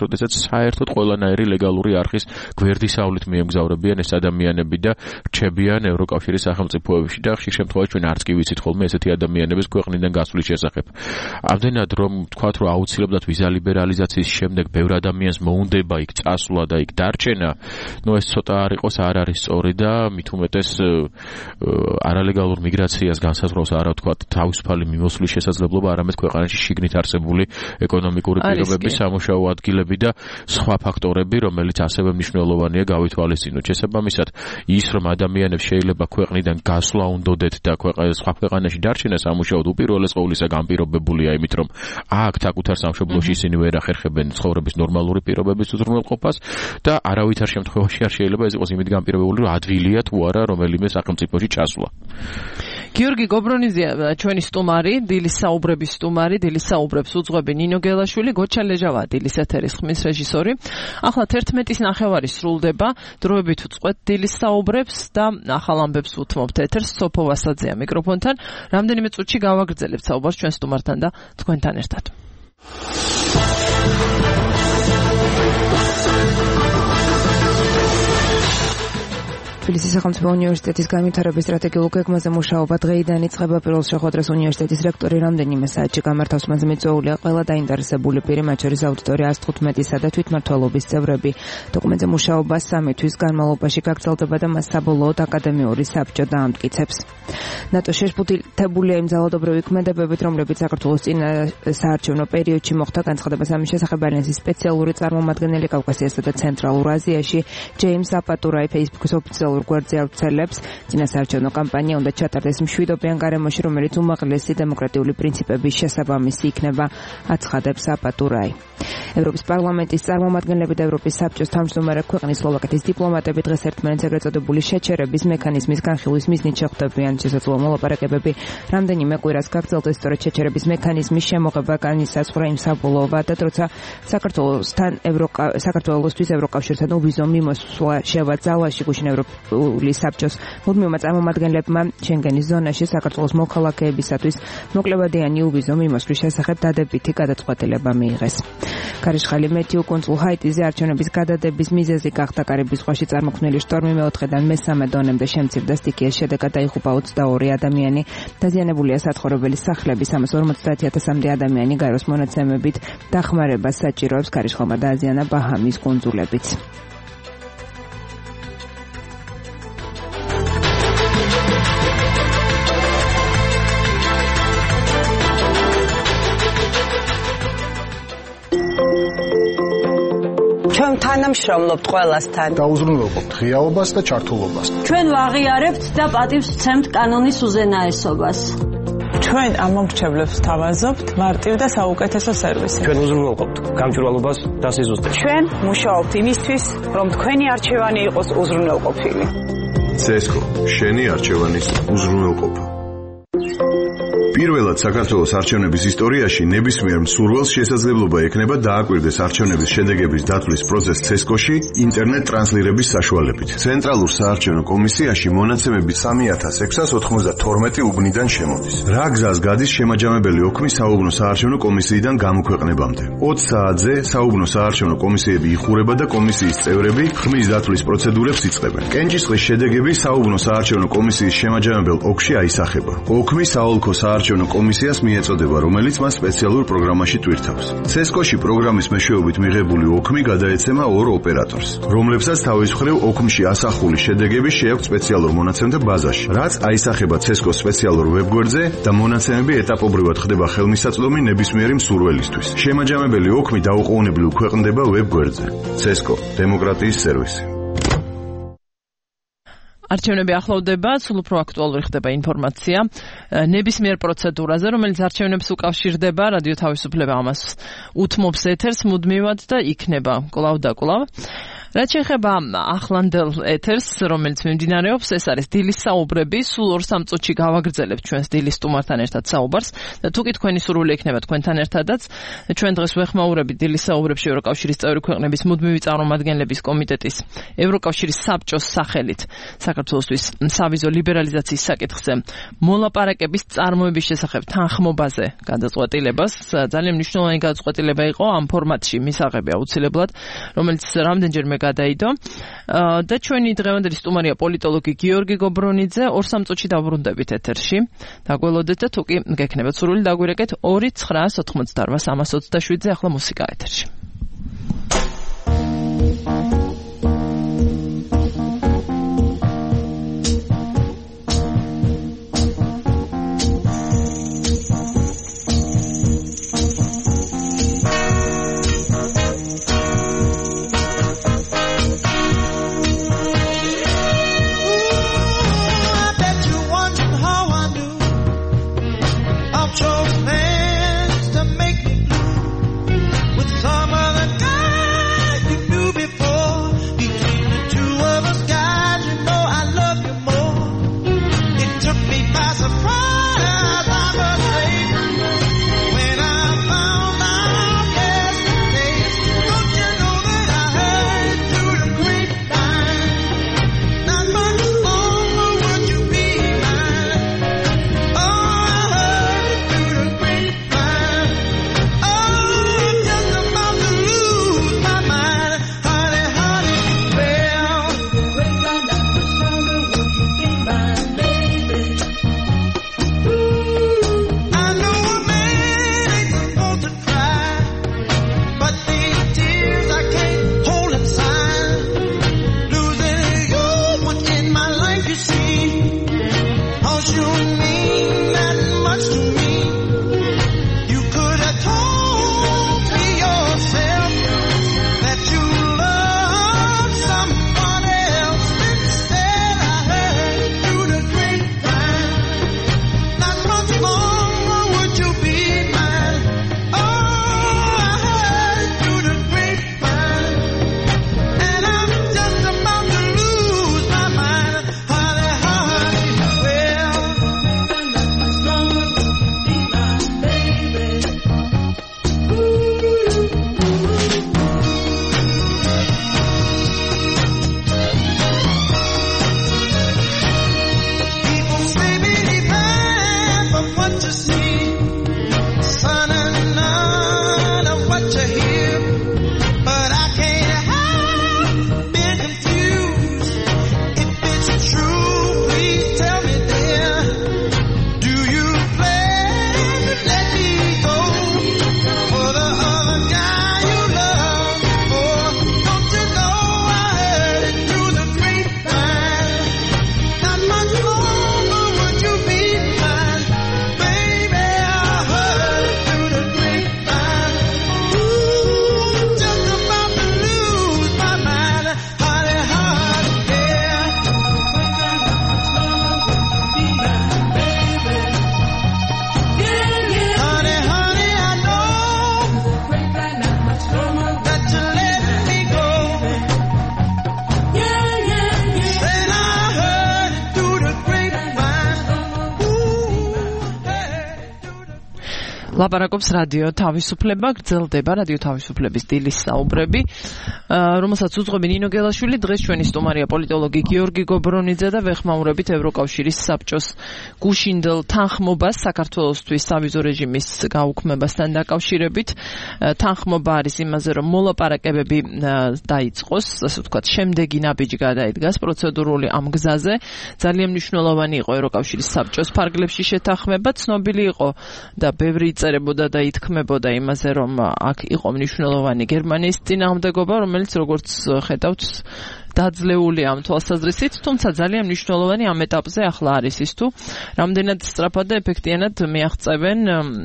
როდესაც საერთოდ ყველანაირი ლეგალური არხის გვერდისავლით მიემგზავრებიან ეს ადამიანები და რჩებიან ევროკავშირის სახელმწიფოებში და ხშირ შემთხვევაში ჩვენ არც კი ვიცით ხოლმე ესეთი ადამიანების ქვეყნიდან გასვლის შესახებ. ამდენად რომ თქვათ რომ აუცილებლად ვიზა ლიბერალიზაციის შემდეგ ბევრ ადამიანს მოუნდება იქ წასვლა და იქ დარჩენა, ეს ცოტა არ იყოს არ არის სწორი და მით უმეტეს არალეგალურ მიგრაციას განსაზღვრავს არა თქვათ თავისუფალი მიმოსვლის შესაძლებლობა, არამედ ქვეყანაში შიგნით არსებული ეკონომიკური პირობები, სამუშაო ადგილები და სხვა ფაქტორები, რომელიც ასევე მნიშვნელოვანია გავითვალისწინოთ. შესაბამისად, ის რომ ადამიანებს შეიძლება ქვეყნიდან გასვლა უნდოდეთ და სხვა ქვეყანაში დარჩენა სამუშაოდ უპირველეს ყოვლისა განპირობებულია იმით, რომ აქ საკუთარ სამშობლოში ისინი ვერ ახერხებენ ცხოვრების ნორმალური პირობების უზრუნველყოფას და არავითარ შემთხვევაში არ შეიძლება ეს იყოს იმით განპირობებული, რომ ადვილია თუ არა რომელიმე სახელმწიფოში ჩასვლა. გიორგი გობრონიზია ჩვენი სტუმარი, დილის საუბრების სტუმარი, დილის საუბრებს უძღვები ნინო გელაშვილი, გოჩა ლეჟავა დილის ეთერის ხმის რეჟისორი. ახლა 11:30 სრულდება, დროებით უძღვეთ დილის საუბრებს და ახალ ამბებს უთმობთ ეთერს. სოფო ვასაძეა მიკროფონთან. რამდენიმე წუთში გავაგრძელებთ საუბარს ჩვენ სტუმართან და თქვენთან ერთად. თბილისის სახელმწიფო უნივერსიტეტის განვითარების სტრატეგიულ გეგმაზე მუშაობა დღეიდან იწყება. პირველ შეხვედრას უნივერსიტეტის რექტორი რამდენიმე საათში გამართავს. მასზე მიწვეულია ყველა დაინტერესებული პირი, მათ შორის აუდიტორია 115-ისა და თვითმმართველობის წევრები. დოკუმენტზე მუშაობა 3 თვის განმავლობაში გაგრძელდება და მას საბოლოოდ აკადემიური საბჭო დაამტკიცებს. ნატო შეშფოთებულია იმ ძალადობრივი ქმედებებით, რომლებიც საქართველოს წინა საარჩევნო პერიოდში მოხდა. განცხადებას ამის შესახებ ალიანსის სპეციალური წარმომადგენელი კავკასიასა და ცენტრალურ აზიაში ჯეიმს აპატურაი Facebook-ის ოფიციალურ გვერდზე ავრცელებს. წინასაარჩევნო კამპანია უნდა ჩატარდეს მშვიდობიან გარემოში, რომელიც უმაღლესი დემოკრატიული პრინციპების შესაბამისი იქნება, აცხადებს აპატურაი. ევროპის პარლამენტის წარმომადგენლები და ევროპის საბჭოს თავმჯდომარე ქვეყნის სლოვაკეთის დიპლომატები დღეს ერთმანეთს ეგრეთ წოდებული შეჩერების მექანიზმის განხილვის მიზნით შეხვდებიან. შესაძლოა მოლაპარაკებები რამდენიმე კვირას გაგრძელდეს. სწორედ შეჩერების მექანიზმის შემოღება განისაზღვრა იმ საბოლოო ვადად, როცა საქართველოსთვის ევროკავშირთან უვიზო მიმოსვლა შევაძალაში გუშინ ევროპული საბჭოს მუდმივმა წარმომადგენლებმა შენგენის ზონაში საქართველოს მოქალაქეებისათვის მოკლებადიანი უვიზო მიმოსვლის შესახებ დადებითი გადაწყვეტილება მიიღეს. ქარიშხალი მეტიუ კუნძულ ჰაიტიზე არჩევნების გადადების მიზეზი გახდა. კარიბის ზღვაში წარმოქმნილი შტორმი მეოთხედან მესამე დონემდე შემცირდა. სტიქიის შედეგად დაიღუპა 22 ადამიანი. დაზიანებულია საცხოვრებელი სახლები. 350,000-მდე ადამიანი გაეროს მონაცემებით დახმარებას საჭიროებს. ქარიშხალმა დააზიანა ბაჰამის კუნძულებიც. ჩვენ თანამშრომლობთ ყველასთან. დაუზრუნველყოფთ ღიაობას და ჩართულობას. ჩვენ ვაღიარებთ და პატივს ვცემთ კანონის უზენაესობას. ჩვენ ამ მომრჩევლებს თავაზობთ მარტივ და საუკეთესო სერვისი. ჩვენ უზრუნველყოფთ გამჭვირვალობას და სიზუსტეს. ჩვენ მუშაობთ იმისთვის, რომ თქვენი არჩევანი იყოს უზრუნველყოფილი. CESCO, შენი არჩევანის უზრუნველყოფა. პირველად საქართველოს არჩევნების ისტორიაში ნებისმიერ მსურველს შესაძლებლობა ექნება დააკვირდეს არჩევნების შედეგების დათვლის პროცესს CESCO-ში ინტერნეტ ტრანსლირების საშუალებით. ცენტრალურ საარჩევნო კომისიაში მონაცემები 3692 უბნიდან შემოდის. რა გზას გადის შემაჯამებელი ოქმი საუბნო საარჩევნო კომისიიდან გამოქვეყნებამდე? 20 საათზე საუბნო საარჩევნო კომისიები იხურება და კომისიის წევრები ხმის დათვლის პროცედურებს იწყებენ. კენჭისყრის შედეგები საუბნო საარჩევნო კომისიის შემაჯამებელ ოკში აისახება. ოქმი საოლქო საარჩევნო კომისიას მიეწოდება, რომელიც მას სპეციალურ პროგრამაში ტვირთავს. CESCO-ში პროგრამის მეშვეობით მიღებული ოქმი გადაეცემა ორ ოპერატორს, რომლებსაც თავის მხრივ ოქმში ასახული შედეგები შეაქვთ სპეციალურ მონაცემთა ბაზაში, რაც აისახება CESCO-s სპეციალურ ვებგვერდზე და მონაცემები ეტაპობრივად ხდება ხელმისაწვდომი ნებისმიერი მსურველისთვის. შემაჯამებელი ოქმი დაუყოვნებლივ ქვეყნდება ვებგვერდზე. CESCO დემოკრატიის სერვისი. არჩევნები ახლოვდება, სულ უფრო აქტუალური ხდება ინფორმაცია ნებისმიერ პროცედურაზე, რომელიც არჩევნებს უკავშირდება. რადიო თავისუფლება ამას უთმობს ეთერს მუდმივად და იქნება კვლავ და კვლავ. რაც შეეხება ახლანდელ ეთერს, რომელიც მიმდინარეობს, ეს არის დილის საუბრები. სულ 2-3 წუთში გავაგრძელებთ ჩვენს დილის სტუმართან ერთად საუბარს და თუ კი თქვენი სურვილი ექნება თქვენთან ერთადაც, ჩვენ დღეს ვეხმაურებით დილის საუბრებში ევროკავშირის წევრი ქვეყნების მუდმივი წარმომადგენლების კომიტეტის ევროკავშირის საბჭოს სახელით საქართველოსთვის სავიზო ლიბერალიზაციის საკითხზე მოლაპარაკების წარმოების შესახებ თანხმობაზე გადაწყვეტილებას. ძალიან მნიშვნელოვანი გადაწყვეტილება იყო ამ ფორმატში მისაღები აუცილებლად, რომელიც რამდენჯერმე გადაიდო. და ჩვენი დღევანდელი სტუმარია პოლიტოლოგი გიორგი გობრონიძე. 2-3 წუთში დავბრუნდებით ეთერში. დაგველოდეთ და თუ კი გექნებათ სურვილი დაგვირეკეთ 2-9-88-327-ზე. ახლა მუსიკა ეთერში. ლაპარაკობს რადიო თავისუფლება, გრძელდება რადიო თავისუფლების დილის საუბრები, რომელსაც უძღვები ნინო გელაშვილი. დღეს ჩვენი სტუმარია პოლიტოლოგი გიორგი გობრონიძე და ვეხმაურებით ევროკავშირის საბჭოს გუშინდელ თანხმობას საქართველოსთვის სავიზო რეჟიმის გაუქმებასთან დაკავშირებით. თანხმობა არის იმაზე, რომ მოლაპარაკებები დაიწყოს, ასე ვთქვათ, შემდეგი ნაბიჯი გადაიდგას პროცედურული ამ გზაზე. ძალიან მნიშვნელოვანი იყო ევროკავშირის საბჭოს ფარგლებში შეთანხმება, ცნობილი იყო და ბევრი წერებოდა და ითქმებოდა იმაზე, რომ აქ იყო მნიშვნელოვანი გერმანიის წინააღმდეგობა, რომელიც როგორც ხედავთ დაძლეულია ამ თვალსაზრისით, თუმცა ძალიან მნიშვნელოვანი ამ ეტაპზე ახლა არის ის თუ რამდენად სწრაფად და ეფექტიანად მიაღწევენ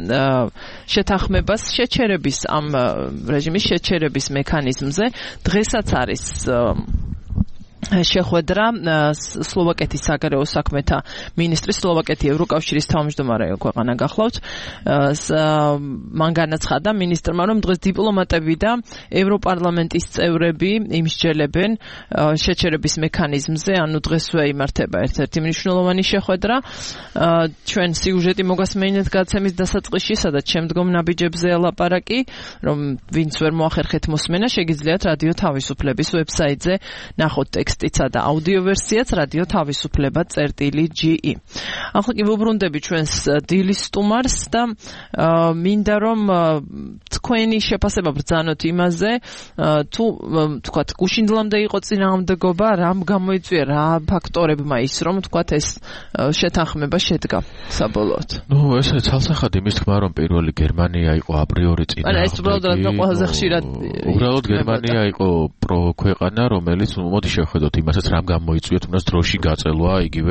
შეთანხმებას შეჩერების ამ რეჟიმის შეჩერების მექანიზმზე. დღესაც არის შეხვედრა სლოვაკეთის საგარეო საქმეთა მინისტრის, სლოვაკეთი ევროკავშირის თავმჯდომარე ქვეყანა გახლავთ. მან განაცხადა მინისტრმა, რომ დღეს დიპლომატები და ევროპარლამენტის წევრები იმსჯელებენ შეჩერების მექანიზმზე, ანუ დღესვე იმართება ერთ-ერთი მნიშვნელოვანი შეხვედრა. ჩვენ სიუჟეტი მოგასმენინეთ გადაცემის დასაწყისში, სადაც შემდგომ ნაბიჯებზე ელაპარაკი, რომ ვინც ვერ მოახერხეთ მოსმენა, შეგიძლიათ რადიო თავისუფლების ვებსაიტზე ნახოთ ტექსტიცა და აუდიო ვერსიაც რადიო თავისუფლება.ge. ახლა კი ვუბრუნდები ჩვენს დილის სტუმარს და მინდა რომ თქვენი შეფასება ბრძანოთ იმაზე, თუ თქვათ გუშინდლამდე იყო წინააღმდეგობა, რამ გამოიწვია, რა ფაქტორებმა ის რომ თქვათ ეს შეთანხმება შედგა საბოლოოდ. ეს ცალსახად იმის თქმა რომ პირველი გერმანია იყო აპრიორი წინააღმდეგი. ეს ყველაზე ხშირად უბრალოდ გერმანია იყო პროქვეყანა, რომელიც მოდი შევხედოთ იმასაც რამ გამოიწვია თუნდაც დროში გაწელვა იგივე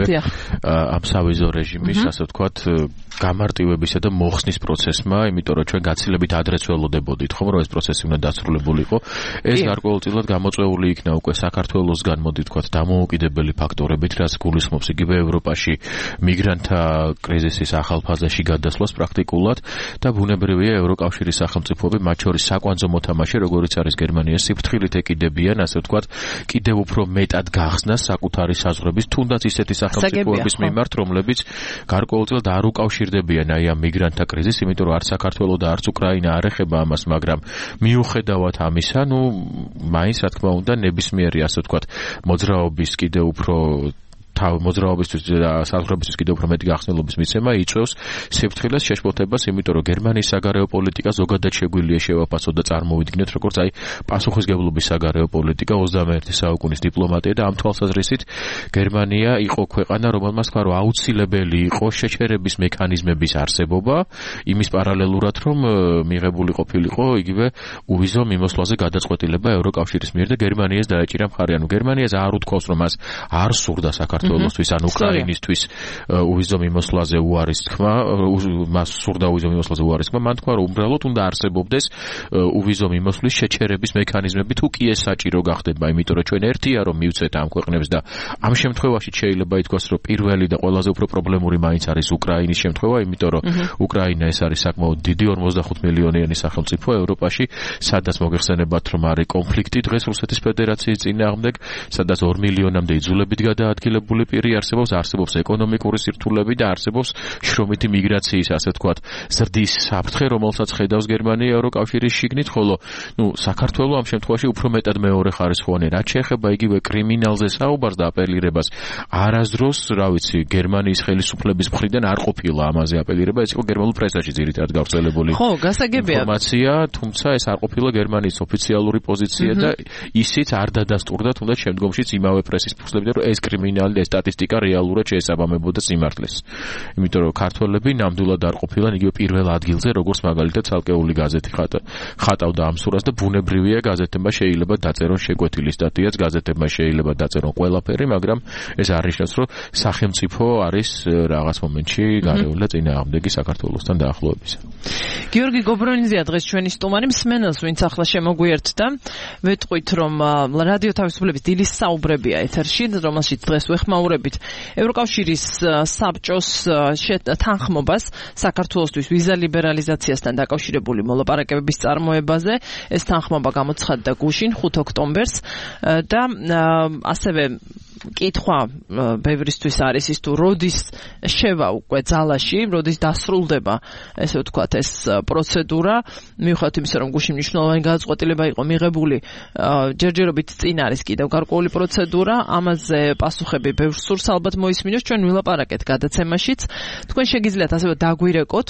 ამ სავიზო რეჟიმის, ასე ვთქვათ, გამარტივებისა და მოხსნის პროცესმა, იმიტომ რომ ჩვენ გაცილებით ადრე ველოდებოდით, ხომ რომ ეს პროცესი უნდა დასრულებულიყო. ეს გარკვეულწილად გამოწვეული იქნა უკვე საქართველოსგან, მოდი ვთქვათ, დამოუკიდებელი ფაქტორებით, რაც გულისხმობს იგივე ევროპაში მიგრანტთა კრიზისის ახალ ფაზაში გადასვლას პრაქტიკულად და ბუნებრივია ევროკავშირის სახელმწიფოები, მათ შორის საკვანძო მოთამაშე, როგორიც არის გერმანია, სიფრთხილით ეკიდებიან, ასე ვთქვათ, კიდევ უფრო მეტად გახსნას საკუთარი საზღვრების, თუნდაც ისეთი სახელმწიფოების მიმართ, რომლებიც გარკვეულწილად არ უკავშირდებიან აი ამ მიგრანტთა კრიზისს, იმიტომ რომ არც საქართველო და არც უკრაინა არ ეხება ამას, მაგრამ მიუხედავად ამისა, მაინც რა თქმა უნდა, ნებისმიერი, ასე ვთქვათ, მოძრაობის კიდევ უფრო მოძრაობისთვის და საზღვრებისთვის კიდევ უფრო მეტი გახსნილობის მიცემა იწვევს სიფრთხილეს შეშფოთებას, იმიტომ რომ გერმანიის საგარეო პოლიტიკა ზოგადად შეგვიძლია შევაფასოთ და წარმოვიდგინოთ, როგორც აი პასუხისმგებლობის საგარეო პოლიტიკა 21 საუკუნის დიპლომატია და ამ თვალსაზრისით გერმანია იყო ქვეყანა, რომელმაც თქვა, რომ აუცილებელი იყო შეჩერების მექანიზმების არსებობა, იმის პარალელურად, რომ მიღებული ყოფილიყო იგივე უვიზო მიმოსვლაზე გადაწყვეტილება ევროკავშირის მიერ და გერმანიას დაეჭირა მხარი. ანუ გერმანიას არ უთქვავს, რომ მას არ სურდა საქართველოსთვის ან უკრაინისთვის უვიზო მიმოსვლაზე უარის თქმა, მას სურდა უვიზო მიმოსვლაზე უარის თქმა, მან თქვა, რომ უბრალოდ უნდა არსებობდეს უვიზო მიმოსვლის შეჩერების მექანიზმები, თუ კი ეს საჭირო გახდება, იმიტომ რომ ჩვენ ერთია რომ მივცეთ ამ ქვეყნებს და ამ შემთხვევაში შეიძლება ითქვას, რომ პირველი და ყველაზე უფრო პრობლემური მაინც არის უკრაინის შემთხვევა, იმიტომ რომ უკრაინა ეს არის საკმაოდ დიდი 45 მილიონიანი სახელმწიფო ევროპაში, სადაც მოგეხსენებათ, რომ არის კონფლიქტი დღეს რუსეთის ფედერაციის წინააღმდეგ, სადაც 2 მილიონამდე იძულებით გადაადგილებული პირი არსებობს ეკონომიკური სირთულეები და არსებობს შრომითი მიგრაციის, ასე ვთქვათ, ზრდის საფრთხე, რომელსაც ხედავს გერმანია ევროკავშირის შიგნით, ხოლო საქართველო ამ შემთხვევაში უფრო მეტად მეორე ხარისხოვანი. რაც შეეხება იგივე კრიმინალზე საუბარს და აპელირებას, არასდროს, რა ვიცი, გერმანიის ხელისუფლების მხრიდან არ ყოფილა ამაზე აპელირება, ეს იყო გერმანულ პრესაში ძირითადად გავრცელებული ინფორმაცია, თუმცა ეს არ ყოფილა გერმანიის ოფიციალური პოზიცია და ისიც არ დადასტურდა თუნდაც შემდგომშიც იმავე პრესის ფურცლებიდან, რომ ეს კრიმინალი და სტატისტიკა რეალურად შეესაბამებოდა სიმართლეს. იმიტომ რომ ქართველები ნამდვილად არ ყოფილან იგივე პირველ ადგილზე, როგორც მაგალითად ცალკეული გაზეთი ხატავდა ამ სურათს და ბუნებრივია გაზეთებმა შეიძლება დაწერონ შეკვეთილი სტატიაც, გაზეთებმა შეიძლება დაწერონ ყველაფერი, მაგრამ ეს არ ნიშნავს, რომ სახელმწიფო არის რაღაც მომენტში გარეული და წინააღმდეგი საქართველოსთან დაახლოებისა. გიორგი გობრონიძეა დღეს ჩვენი სტუმარი, მსმენელს ვინც ახლა შემოგვიერთდა, ვეტყვით რომ რადიო თავისუფლების დილის საუბრებია ეთერში, რომელშიც დღეს ვეხმაურებით ევროკავშირის საბჭოს თანხმობას საქართველოსთვის ვიზა ლიბერალიზაციასთან დაკავშირებული მოლაპარაკებების წარმოებაზე. ეს თანხმობა გამოცხადდა გუშინ 5 ოქტომბერს და ასევე კითხვა ბევრისთვის არის ის თუ როდის შევა უკვე ძალაში, როდის დასრულდება, ესე ვთქვათ, ეს პროცედურა, მიუხედავად იმისა, რომ გუშინ მნიშვნელოვანი გადაწყვეტილება იყო მიღებული, ჯერჯერობით წინ არის კიდევ გარკვეული პროცედურა, ამაზე პასუხები ბევრს სურს ალბათ მოისმინოს, ჩვენ ვილაპარაკეთ გადაცემაშიც. თქვენ შეგიძლიათ ასევე დაგვირეკოთ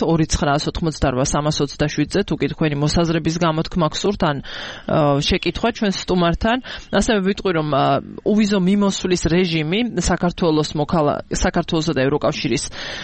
2988-327-ზე, თუ კი თქვენი მოსაზრების გამოთქმა გსურთ ან შეკითხვა ჩვენ სტუმართან. ასევე ვიტყვი, რომ უვიზო მიმოსვლის რეჟიმი საქართველოსა და ევროკავშირის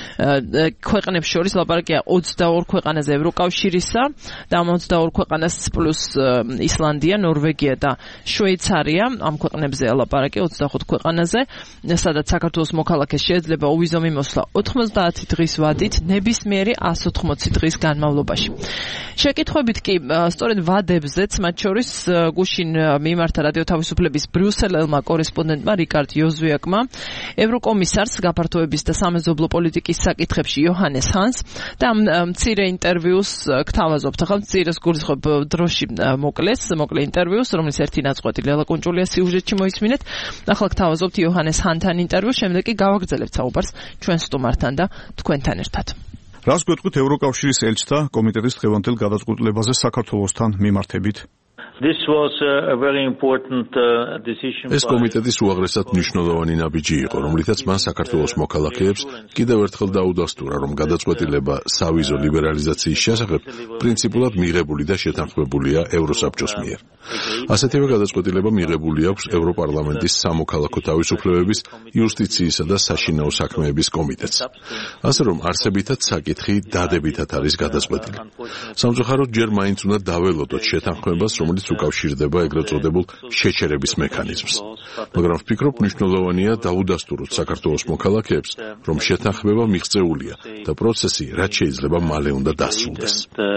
ქვეყნებს შორის ლაპარაკია 22 ქვეყანაზე ევროკავშირისა და ამ 22 ქვეყანას პლუს ისლანდია, ნორვეგია და შვეიცარია, ამ ქვეყნებზე ლაპარაკია 25 ქვეყანაზე, სადაც საქართველოს მოქალაქეს შეიძლება უვიზო მიმოსვლა 90 დღის ვადით ნებისმიერი 180 დღის განმავლობაში. შეკითხვებით კი სწორედ ვადებზეც, მათ შორის გუშინ მიმართა რადიო თავისუფლების ბრიუსელელმა კორესპონდენტმა რიკარდ იოზვიაკმა, ევროკომისარს გაფართოების და სამეზობლო პოლიტიკის საკითხებში იოჰანეს ჰანს და მცირე ინტერვიუს გთავაზობთ. ახლა მცირეს გულისხმობ დროში მოკლე ინტერვიუს, რომელიც ერთი ნაწყვეტი ლელა კუნჭულია სიუჟეტში მოისმინეთ. ახლა გთავაზობთ იოჰანეს ჰანთან ინტერვიუს, შემდეგ კი გავაგრძელებთ საუბარს ჩვენ სტუმართან და თქვენთან ერთად. რას გვეტყვით ევროკავშირის ელჩთა კომიტეტის დღევანდელ გადაწყვეტილებაზე საქართველოსთან მიმართებით? This was a very important decision. ეს კომიტეტის უაღრესად მნიშვნელოვანი ნაბიჯი იყო, რომლითაც მან საქართველოს მოქალაქეებს კიდევ ერთხელ დაუდასტურა, რომ გადაწყვეტილება სავიზო ლიბერალიზაციის შესახებ პრინციპულად მიღებული და შეთანხმებულია ევროსაბჭოს მიერ. ასეთივე გადაწყვეტილება მიღებული აქვს ევროპარლამენტის სამოქალაქო თავისუფლებების, იუსტიციისა და საშინაო საქმეების კომიტეტს. ასე რომ არსებითად საკითხი დადებითად არის გადაწყვეტილი. სამწუხაროდ ჯერ მაინც უნდა დაველოდოთ შეთანხმებას, რომელიც უკავშირდება ეგრეთ წოდებულ შეჩერების მექანიზმს. მაგრამ ვფიქრობ, მნიშვნელოვანია დაუდასტუროთ საქართველოს მოქალაქეებს, რომ შეთანხმება მიღწეულია და პროცესი რაც შეიძლება მალე უნდა დასრულდეს.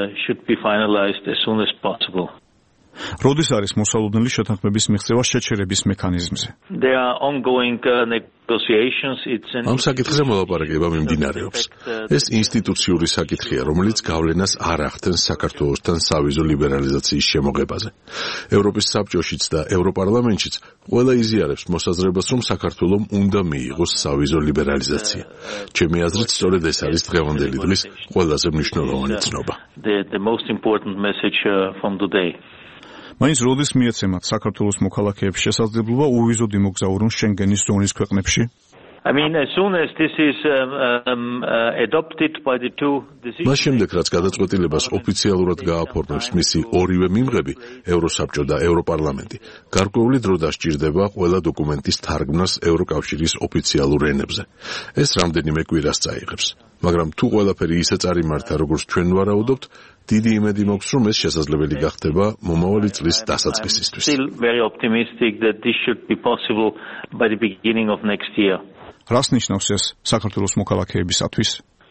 როდის არის მოსალოდნელი შეთანხმების მიღწევა შეჩერების მექანიზმზე? ამ საკითხზე მოლაპარაკება მიმდინარეობს. ეს ინსტიტუციური საკითხია, რომელიც გავლენას არ ახდენს საქართველოსთან სავიზო ლიბერალიზაციის შემოღებაზე. ევროპის საბჭოშიც და ევროპარლამენტშიც ყველა იზიარებს მოსაზრებას, რომ საქართველომ უნდა მიიღოს სავიზო ლიბერალიზაცია. ჩემი აზრით, სწორედ ეს არის დღევანდელი დღის ყველაზე მნიშვნელოვანი ცნობა. მაინც როდის მიეცემათ საქართველოს მოქალაქეებს შესაძლებლობა უვიზოდ იმოგზაურონ შენგენის ზონის ქვეყნებში? მას შემდეგ, რაც გადაწყვეტილებას ოფიციალურად გააფორმებს მისი ორივე მიმღები, ევროსაბჭო და ევროპარლამენტი, გარკვეული დრო დასჭირდება ყველა დოკუმენტის თარგმნას ევროკავშირის ოფიციალურ ენებზე. ეს რამდენიმე კვირას წაიღებს. მაგრამ თუ ყველაფერი ისე წარიმართა, როგორც ჩვენ ვარაუდობთ, დიდი იმედი მაქვს, რომ ეს შესაძლებელი გახდება მომავალი წლის დასაწყისისთვის. რას ნიშნავს ეს საქართველოს მოქალაქეებისათვის?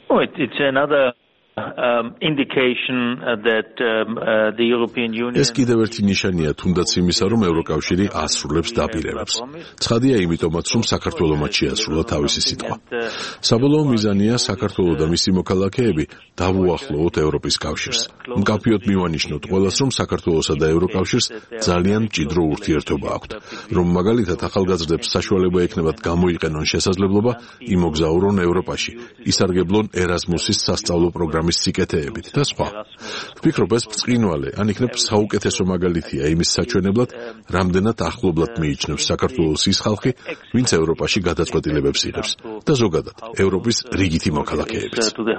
ეს კიდევ ერთი ნიშანია თუნდაც იმისა, რომ ევროკავშირი ასრულებს დაპირებებს. ცხადია იმიტომაც, რომ საქართველომაც შეასრულა თავისი სიტყვა. საბოლოო მიზანია საქართველო და მისი მოქალაქეები დავუახლოვოთ ევროპის კავშირს. მკაფიოდ მივანიშნოთ ყველას, რომ საქართველოსა და ევროკავშირს ძალიან მჭიდრო ურთიერთობა აქვთ, რომ მაგალითად ახალგაზრდებს საშუალება ექნებათ გამოიყენონ შესაძლებლობა იმოგზაურონ ევროპაში, ისარგებლონ ერასმუსის სასწავლო პროგრამის სიკეთეებით და სხვა. ვფიქრობ, ეს ბრწყინვალე, ან იქნებ საუკეთესო მაგალითია იმის საჩვენებლად, რამდენად ახლობლად მიიჩნევს საქართველოს ის ხალხი, ვინც ევროპაში გადაწყვეტილებებს იღებს და ზოგადად ევროპის რიგითი მოქალაქეებიც.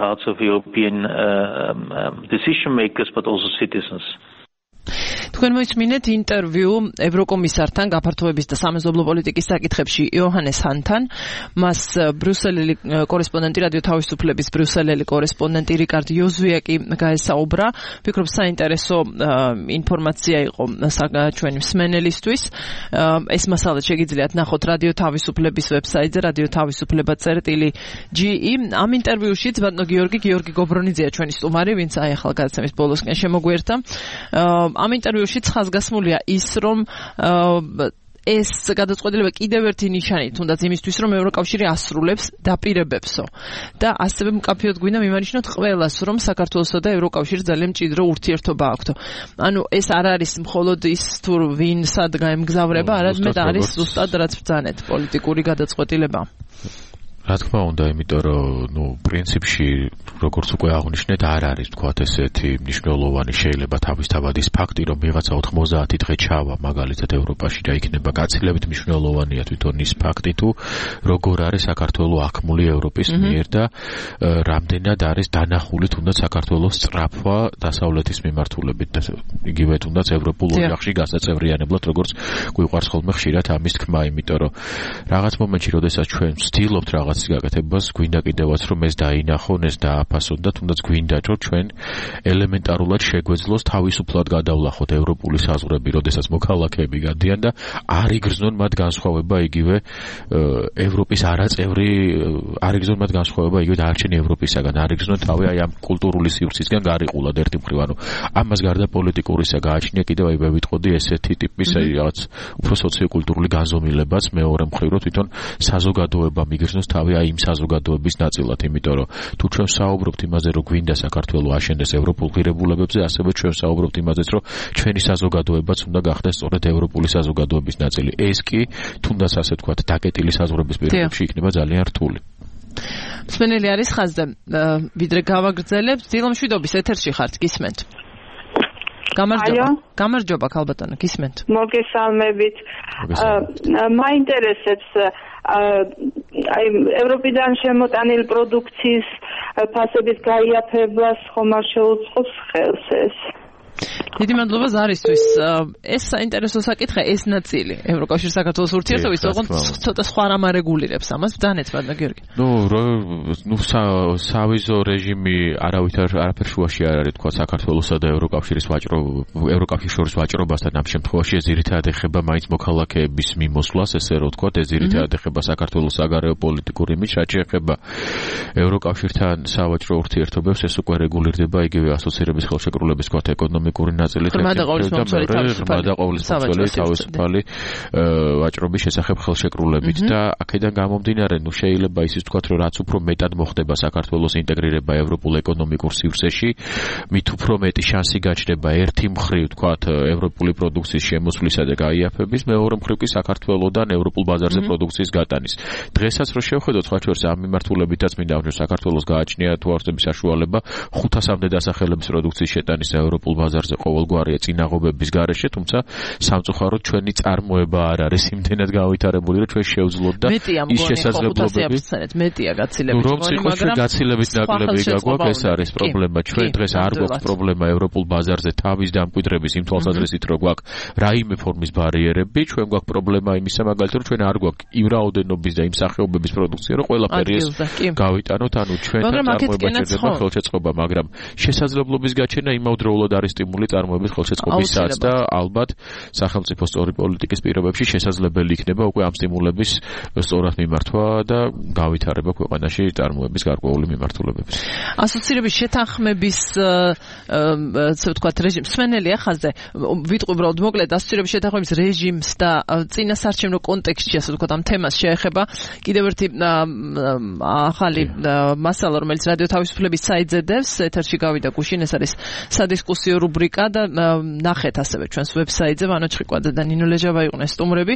თქვენ მოისმინეთ ინტერვიუ ევროკომისართან გაფართოების და სამეზობლო პოლიტიკის საკითხებში იოჰანეს ჰანთან, მას ბრიუსელელი კორესპონდენტი რადიო თავისუფლების ბრიუსელელი კორესპონდენტი რიკარდ იოზვიაკი გაესაუბრა. ვფიქრობ საინტერესო ინფორმაცია იყო ჩვენი მსმენელისთვის. ეს მასალა შეგიძლიათ ნახოთ რადიო თავისუფლების ვებსაიტზე radiotavisufleba.ge. ამ ინტერვიუშიც ბატონო გიორგი გობრონიძეა ჩვენი სტუმარი, ვინც აი ახლა გადაცემის ბოლოსკენ შემოგვერთა. ამ ინტერვიუშიც ხაზგასმულია ის, რომ ეს გადაწყვეტილება კიდევ ერთი ნიშანი, თუნდაც იმისთვის, რომ ევროკავშირი ასრულებს დაპირებებსო. და ასევე მკაფიოდ გვინდა მიმანიშნოთ ყველას, რომ საქართველოსა და ევროკავშირს ძალიან მჭიდრო ურთიერთობა აქვთ. ანუ ეს არ არის მხოლოდ ის თუ ვინ სად გაემგზავრება, არამედ არის ზუსტად რაც ბრძანეთ პოლიტიკური გადაწყვეტილება. რა თქმა უნდა, იმიტომ რომ პრინციპში როგორც უკვე აღნიშნეთ, არ არის თქვათ ესეთი მნიშვნელოვანი შეიძლება თავისთავად ის ფაქტი, რომ ვიღაცა 90 დღე ჩავა მაგალითად ევროპაში და იქნება გაცილებით მნიშვნელოვანია თვითონ ის ფაქტი თუ როგორ არის საქართველოს აქმული ევროპის მიერ და რამდენად არის დანახული თუნდაც საქართველოს სწრაფვა დასავლეთის მიმართულებით და იგივე თუნდაც ევროპულ ოჯახში გასაწევრიანებლად როგორც გვიყვარს ხოლმე ხშირად ამის თქმა, იმიტომ რომ რაღაც მომენტში, როდესაც ჩვენ ვცდილობთ რაღაც გაკეთებას, გვინდა კიდევაც რომ ეს დაინახონ, ეს დააფასონ და თუნდაც გვინდა რომ ჩვენ ელემენტარულად შეგვეძლოს თავისუფლად გადავლახოთ ევროპული საზღვრები, როდესაც მოქალაქეები გადიან და არ იგრძნონ მათ განსხვავება იგივე ევროპის არაწევრი, არ იგრძნონ მათ განსხვავება იგივე დანარჩენი ევროპისაგან, არ იგრძნონ თავი აი ამ კულტურული სივრცისგან გარიყულად ერთი მხრივ, ანუ ამას გარდა პოლიტიკურისა გააჩნია კიდევ აი ვიტყოდი ესეთი ტიპის აი რაღაც უფრო სოციოკულტურული განზომილებაც მეორე მხრივ, რომ თვითონ საზოგადოება მიგრძნოს თავი აი იმ საზოგადოების ნაწილად, იმიტომ რომ თუ ჩვენ საუბრობთ იმაზე, რომ გვინდა საქართველოს აშენდეს ევროპულ ღირებულებებზე, ასევე ჩვენ საუბრობთ იმაზეც, რომ ჩვენი საზოგადოებაც უნდა გახდეს სწორედ ევროპული საზოგადოების ნაწილი. ეს კი თუნდაც ასე ვთქვათ, დაკეტილი საზღვრების პირობებში იქნება ძალიან რთული. მსმენელი არის ხაზზე. ვიდრე გავაგრძელებთ, დილომშვიდობის ეთერში ხართ, გისმენთ. გამარჯობა ქალბატონო, გისმენთ. მოგესალმებით. მაინტერესებს აი ევროპიდან შემოტანილი პროდუქციის ფასების გაიაფებას ხომ არ შეუწყობს ხელს ეს? დიდი მადლობა ზარისთვის. ეს საინტერესო საკითხია, ეს ნაწილი ევროკავშირის საქართველოს ურთიერთობის, ოღონდ ცოტა სხვა რამ არეგულირებს ამას. ბძანეთ, ბატონო გიორგი. სავიზო რეჟიმი არაფერ შუაში არ არის თქვა საქართველოსა და ევროკავშირის შორის ვაჭრობასთან ამ შემთხვევაში ძირითადად ეხება მაინც მოქალაქეების მიმოსვლას, ესე რომ თქვა, ეს ძირითადად ეხება საქართველოს საგარეო პოლიტიკურ იმიჯს, რაც შეეხება ევროკავშირთან სავაჭრო ურთიერთობებს, ეს უკვე რეგულირდება იგივე ასოცირების ხელშეკრულების თქვა ეკონომიკური ნაწილი თავისუფალი ვაჭრობის შესახებ ხელშეკრულებით და აქედან გამომდინარე, შეიძლება ისიც ვთქვათ, რომ რაც უფრო მეტად მოხდება საქართველოს ინტეგრირება ევროპულ ეკონომიკურ სივრცეში, მით უფრო მეტი შანსი გაჩნდება ერთი მხრივ ვთქვათ ევროპული პროდუქციის შემოსვლისა და გაიაფების, მეორე მხრივ კი საქართველოსთან ევროპულ ბაზარზე პროდუქციის გატანის. დღესაც რო შევხედოთ სხვა შორის ამ მიმართულებითაც მინდა ვთქვი, საქართველოს გააჩნია თუ არსების საშუალება 500-მდე დასახელების პროდუქციის შეტანის ევროპულ ბაზარზე ყოველგვარია წინაღობების გარეშე, თუმცა სამწუხაროდ ჩვენი წარმოება არ არის იმდენად გავითარებული, რომ ჩვენ შევძლოთ და ის შესაძლებლობები მეტია გაცილებით, მაგრამ გაცილებით ნაკლები გაგვაქვს, ეს არის პრობლემა. ჩვენ დღეს არ გვაქვს პრობლემა ევროპულ ბაზარზე თავის დამკვიდრების იმ თვალსაზრისით, რომ გვაქვს რაიმე ფორმის ბარიერები, ჩვენ გვაქვს პრობლემა იმისა, მაგალითად, რომ ჩვენ არ გვაქვს იმ რაოდენობის და იმ სახეობების პროდუქცია, რომ ყველაფერი ეს გავიტანოთ, ანუ ჩვენთან წარმოება შეიძლება ხელშეწყობა, მაგრამ შესაძლებლობის გაჩენა იმავდროულად არის სტიმული წარმოების ხელშეწყობისაც და ალბათ სახელმწიფო სწორი პოლიტიკის პირობებში შესაძლებელი იქნება უკვე ამ სტიმულების სწორად მიმართვა და გავითარება ქვეყანაში წარმოების გარკვეული მიმართულებების. ასოცირების შეთანხმების ასე ვთქვათ რეჟიმს სვენელია ხაზზე. ვიტყვი უბრალოდ მოკლედ ასოცირების შეთანხმების რეჟიმს და წინასარჩევნო კონტექსტში ასე ვთქვათ ამ თემას შეეხება კიდევ ერთი ახალი მასალა, რომელიც რადიო თავისუფლების საიტზე დევს, ეთერში გავიდა გუშინ, ეს არის სადისკუსიო რუბრიკა და ნახეთ ასევე ჩვენს ვებსაიტზე, ვანო ჩხიკვაძე და ნინო ლეჟავა იყვნენ სტუმრები.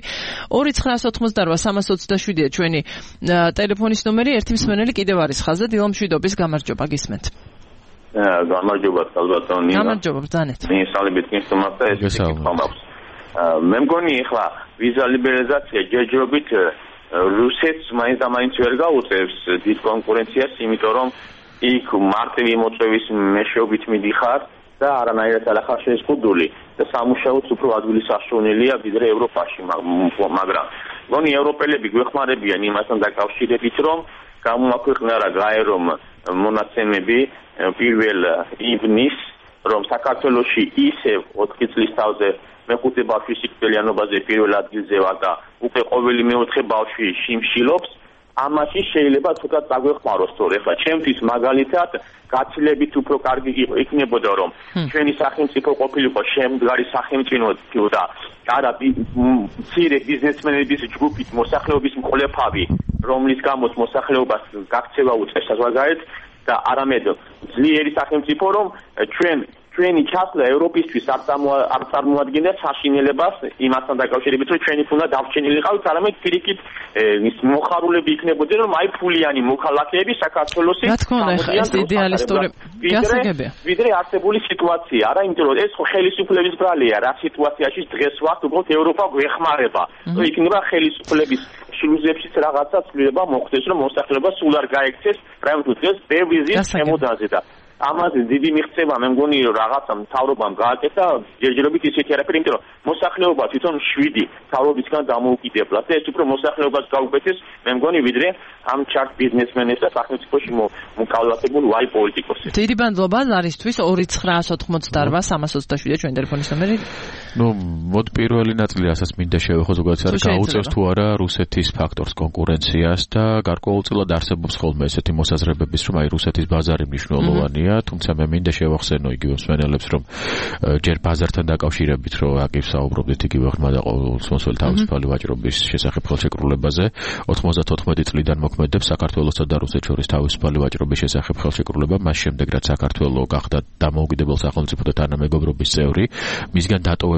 2988-327-ია ჩვენი ტელეფონის ნომერი, ერთი მსმენელი კიდევ არის ხაზზე, დილამშვიდობის, გამარჯობა, გისმენთ. გამარჯობა, ქალბატონო. გამარჯობა, ბრძანეთ. მისალებით გისმენთ და ეს კითხავს. მე მგონი ახლა ვიზა ლიბერალიზაცია ჯერჯერობით რუსეთს მაინც ვერ გაუწევს დიდ კონკურენციას, იმიტომ რომ იქ მარტივი მოწვევის მეშვეობით მიდიხარ და არანაირად არ ახარ შეზღუდული და სამუშაოც უფრო ადვილი სასწაუნელია ვიდრე ევროპაში, მაგრამ მგონი ევროპელები გვეხმარებიან იმასთან დაკავშირებით, რომ გამოაქვეყნა რა გაერომ მონაცემები 1 ივნის, რომ საქართველოში ისევ 4 წლის თავზე მეხუთე ბავშვის სიკვდილიანობაზე პირველ ადგილზე ვარ და უკვე ყოველი მეოთხე ბავშვი შიმშილობს. ამაში შეიძლება ცოტა დაგვეხმაროს, თორე ხა ჩემთვის მაგალითად გაცილებით უფრო კარგი იქნებოდა, რომ ჩვენი სახელმწიფო ყოფილიყო შემდგარი სახელმწიფო და არა მცირე ბიზნესმენების ჯგუფით მოსახლეობის მკვლეფავი, რომლის გამოც მოსახლეობას გაქცევა უწევს საზღვარგარეთ და არამედ ძლიერი სახელმწიფო, რომ ჩვენი ჩასვლა ევროპისთვის არ წარმოადგენდა საშინელებას იმასთან დაკავშირებით, რომ ჩვენი უნდა დარჩენილიყავით, არამედ პირიქით მოხარულები იქნებოდნენ, რომ აი ფულიანი მოქალაქეები საქართველოსი ვიდრე არსებული სიტუაცია. არა, იმიტომ რომ ეს ხელისუფლების ბრალია, რა სიტუაციაში დღეს ვართ, უბრალოდ ევროპა გვეხმარება. რომ იქნება ხელისუფლების შილუზებშიც რაღაცა ცვლილება მოხდეს, რომ მოსახლეობა სულ არ გაექცეს, რაიმე დღეს ბევრი ზის შემოდაზე და ამაზე დიდი მიღწევა მე მგონი რომ რაღაცა მთავრობამ გააკეთა ჯერჯერობით ისეთი არაფერი, იმიტომ რომ მოსახლეობა თვითონ 7 მთავრობისგან დამოუკიდებლად და ეს უფრო მოსახლეობას გაუკეთეს მე მგონი ვიდრე ამ ჩარტ ბიზნესმენებს და სახელმწიფოში მოკავლათებულ ვაი პოლიტიკოსებს. დიდი მადლობა ზარისთვის 2988-327 ჩვენი ტელეფონის ნომერი. მოდ პირველი ნაწილი რასაც მინდა შევეხო ზოგადად გაუწევს თუ არა რუსეთის ფაქტორს კონკურენციას და გარკვეულწილად არსებობს ხოლმე ესეთი მოსაზრებების, რომ აი რუსეთის ბაზარი მნიშვნელოვანია, თუმცა მე მინდა შევახსენო იგივე მსმენელებს, რომ ჯერ ბაზართან დაკავშირებით რომ აკივ საუბრობდით იგივე ღრმა და ყოველწლიური თავისუფალი ვაჭრობის შესახებ ხელშეკრულებაზე 94 წლიდან მოქმედებს საქართველოსა და რუსეთს შორის თავისუფალი ვაჭრობის შესახებ ხელშეკრულება, მას შემდეგ რაც საქართველო გახდა დამოუკიდებელ სახელმწიფო და თანამეგობრობის წევრი, მისგან დატოვება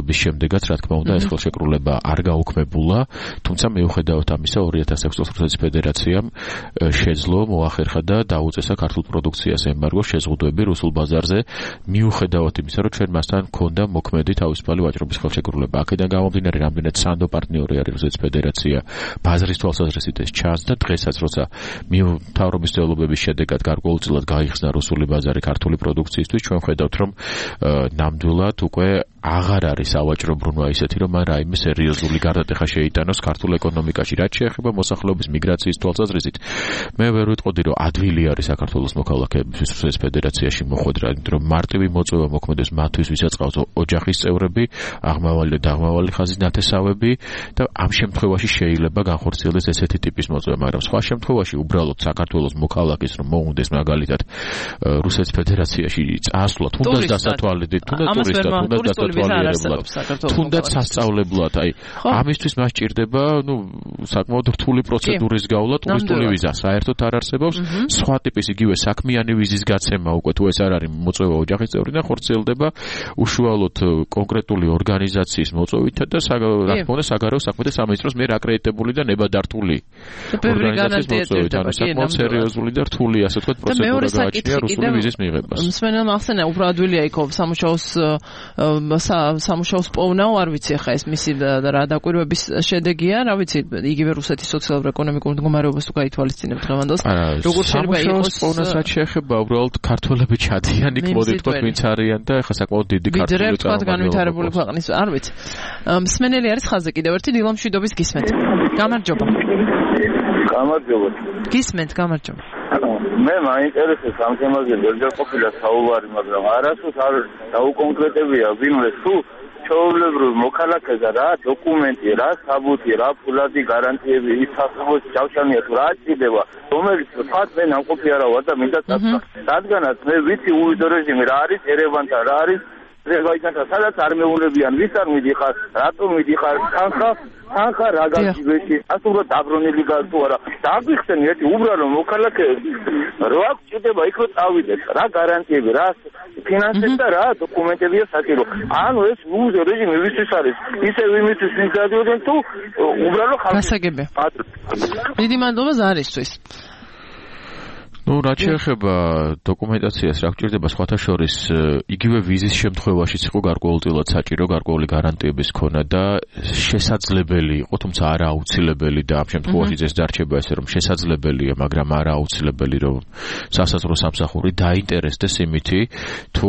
დაწურების შემდეგაც, რა თქმა უნდა, ეს ხელშეკრულება არ გაუქმებულა, თუმცა მიუხედავად ამისა 2006 წელს რუსეთის ფედერაციამ შეძლო მოახერხა და დაუწესა ქართულ პროდუქციას ემბარგო შეზღუდვები რუსულ ბაზარზე, მიუხედავად იმისა, რომ ჩვენ მასთან ჰქონდა მოქმედი თავისუფალი ვაჭრობის ხელშეკრულება. აქედან გამომდინარე, რამდენად სანდო პარტნიორი არის რუსეთის ფედერაცია, ბაზრის თვალსაზრისით ეს ჩანს და დღესაც, როცა მთავრობის ცდილობების შედეგად გარკვეულწილად გაიხსნა რუსული ბაზარი ქართული პროდუქციისთვის, ჩვენ ხედავთ, რომ ნამდვილად უკვე აღარ არის სავაჭრო ბრუნვა ისეთი, რომ მან რაიმე სერიოზული გარდატეხა შეიტანოს ქართულ ეკონომიკაში, რაც შეეხება მოსახლეობის მიგრაციის თვალსაზრისით. მე ვერ ვიტყოდი, რომ ადვილი არის საქართველოს მოქალაქეებისთვის რუსეთის ფედერაციაში მოხვედრა, რომ მარტივი მოწვევა მოქმედებს მათთვის, ვისაც ყავს ოჯახის წევრები, აღმავალი და დაღმავალი ხაზის ნათესავები და ამ შემთხვევაში შეიძლება განხორციელდეს ესეთი ტიპის მოწვევა, მაგრამ სხვა შემთხვევაში უბრალოდ საქართველოს მოქალაქეს რომ მოუნდეს მაგალითად რუსეთის ფედერაციაში წასვლა, თუნდაც დასათვალიერებლად, თუნდაც სასწავლებლად, აი ამისთვის მას ჭირდება, საკმაოდ რთული პროცედურის გავლა, ტურისტული ვიზა საერთოდ არ არსებობს, სხვა ტიპის იგივე საქმიანი ვიზის გაცემა უკვე თუ ეს არ არის მოწვევა ოჯახის წევრიდან ხორციელდება უშუალოდ კონკრეტული ორგანიზაციის მოწვევითა და რა თქმა უნდა საგარეო საქმეთა სამინისტროს მიერ აკრედიტებული და ნებადართული ორგანიზაციის მოწვევით, ანუ საკმაოდ სერიოზული და რთული, ასე ვთქვათ, პროცედურა გააჩნია რუსული ვიზის მიღებას. მსმენელმა ახსენა, უფრო ადვილია იქ სამუშაოს პოვნაო, არ ვიცი ახლა ეს მისი რა დაკვირვების შედეგია, რა ვიცი, იგივე რუსეთის სოციალურ-ეკონომიკურ მდგომარეობას თუ გაითვალისწინებთ დღევანდელს, როგორ შეიძლება იყოს პოვნას რაც შეეხება უბრალოდ ქართველები ჩადიან იქ, მოდით თქვა ვინც არიან და ახლა საკმაოდ დიდი ქართული წარმომადგენლები განვითარებული ქვეყნის, არ ვიცი. მსმენელი არის ხაზზე კიდევ ერთი დილა მშვიდობის გისმენთ. გამარჯობა. გამარჯობა. გისმენთ, გამარჯობა. მე მაინტერესებს ამ თემაზე ვერჯერ ყოფილა საუბარი, მაგრამ არასდროს არ დაუკონკრეტებია ვინმე თუ ჩვეულებრივ მოქალაქეზე რა დოკუმენტი, რა საბუთი, რა ფულადი გარანტიები, ის სასწაულს ჯავშანია თუ რა ჭირდება, რომელიც ფაქტ მე ნამყოფი არა ვარ და მინდა წასვლა. რადგანაც მე ვიცი უვიდო რეჟიმი რა არის ერევანთან, რა არის აზერბაიჯანთან, სადაც არ მეუნებიან, ვის არ მიდიხარ, რატომ მიდიხარ, თანხა რა გაგიბეში, ასურა დაბრუნებული გასულ არა. დაგვიხსენი ერთი უბრალო მოქალაქეები, რა ჭირდება იქ რომ წავიდეს, რა გარანტიები, რა ფინანსები და რა დოკუმენტებია საჭირო. ანუ ეს უვიდო რეჟიმი ვისთვის არის, ისე ვიმისთვის ვის გადიოდნენ თუ უბრალო ხალხი. გასაგებია. დიდი მადლობა ზარისთვის. რაც შეეხება დოკუმენტაციას, რა გჭირდება სხვათა შორის იგივე ვიზის შემთხვევაშიც იყო გარკვეულწილად საჭირო გარკვეული გარანტიების ქონა და შესაძლებელი იყო, თუმცა არა აუცილებელი და ამ შემთხვევაში ეს დარჩება ესე რომ შესაძლებელია, მაგრამ არა აუცილებელი რომ სასაზღვრო სამსახური დაინტერესდეს იმითი თუ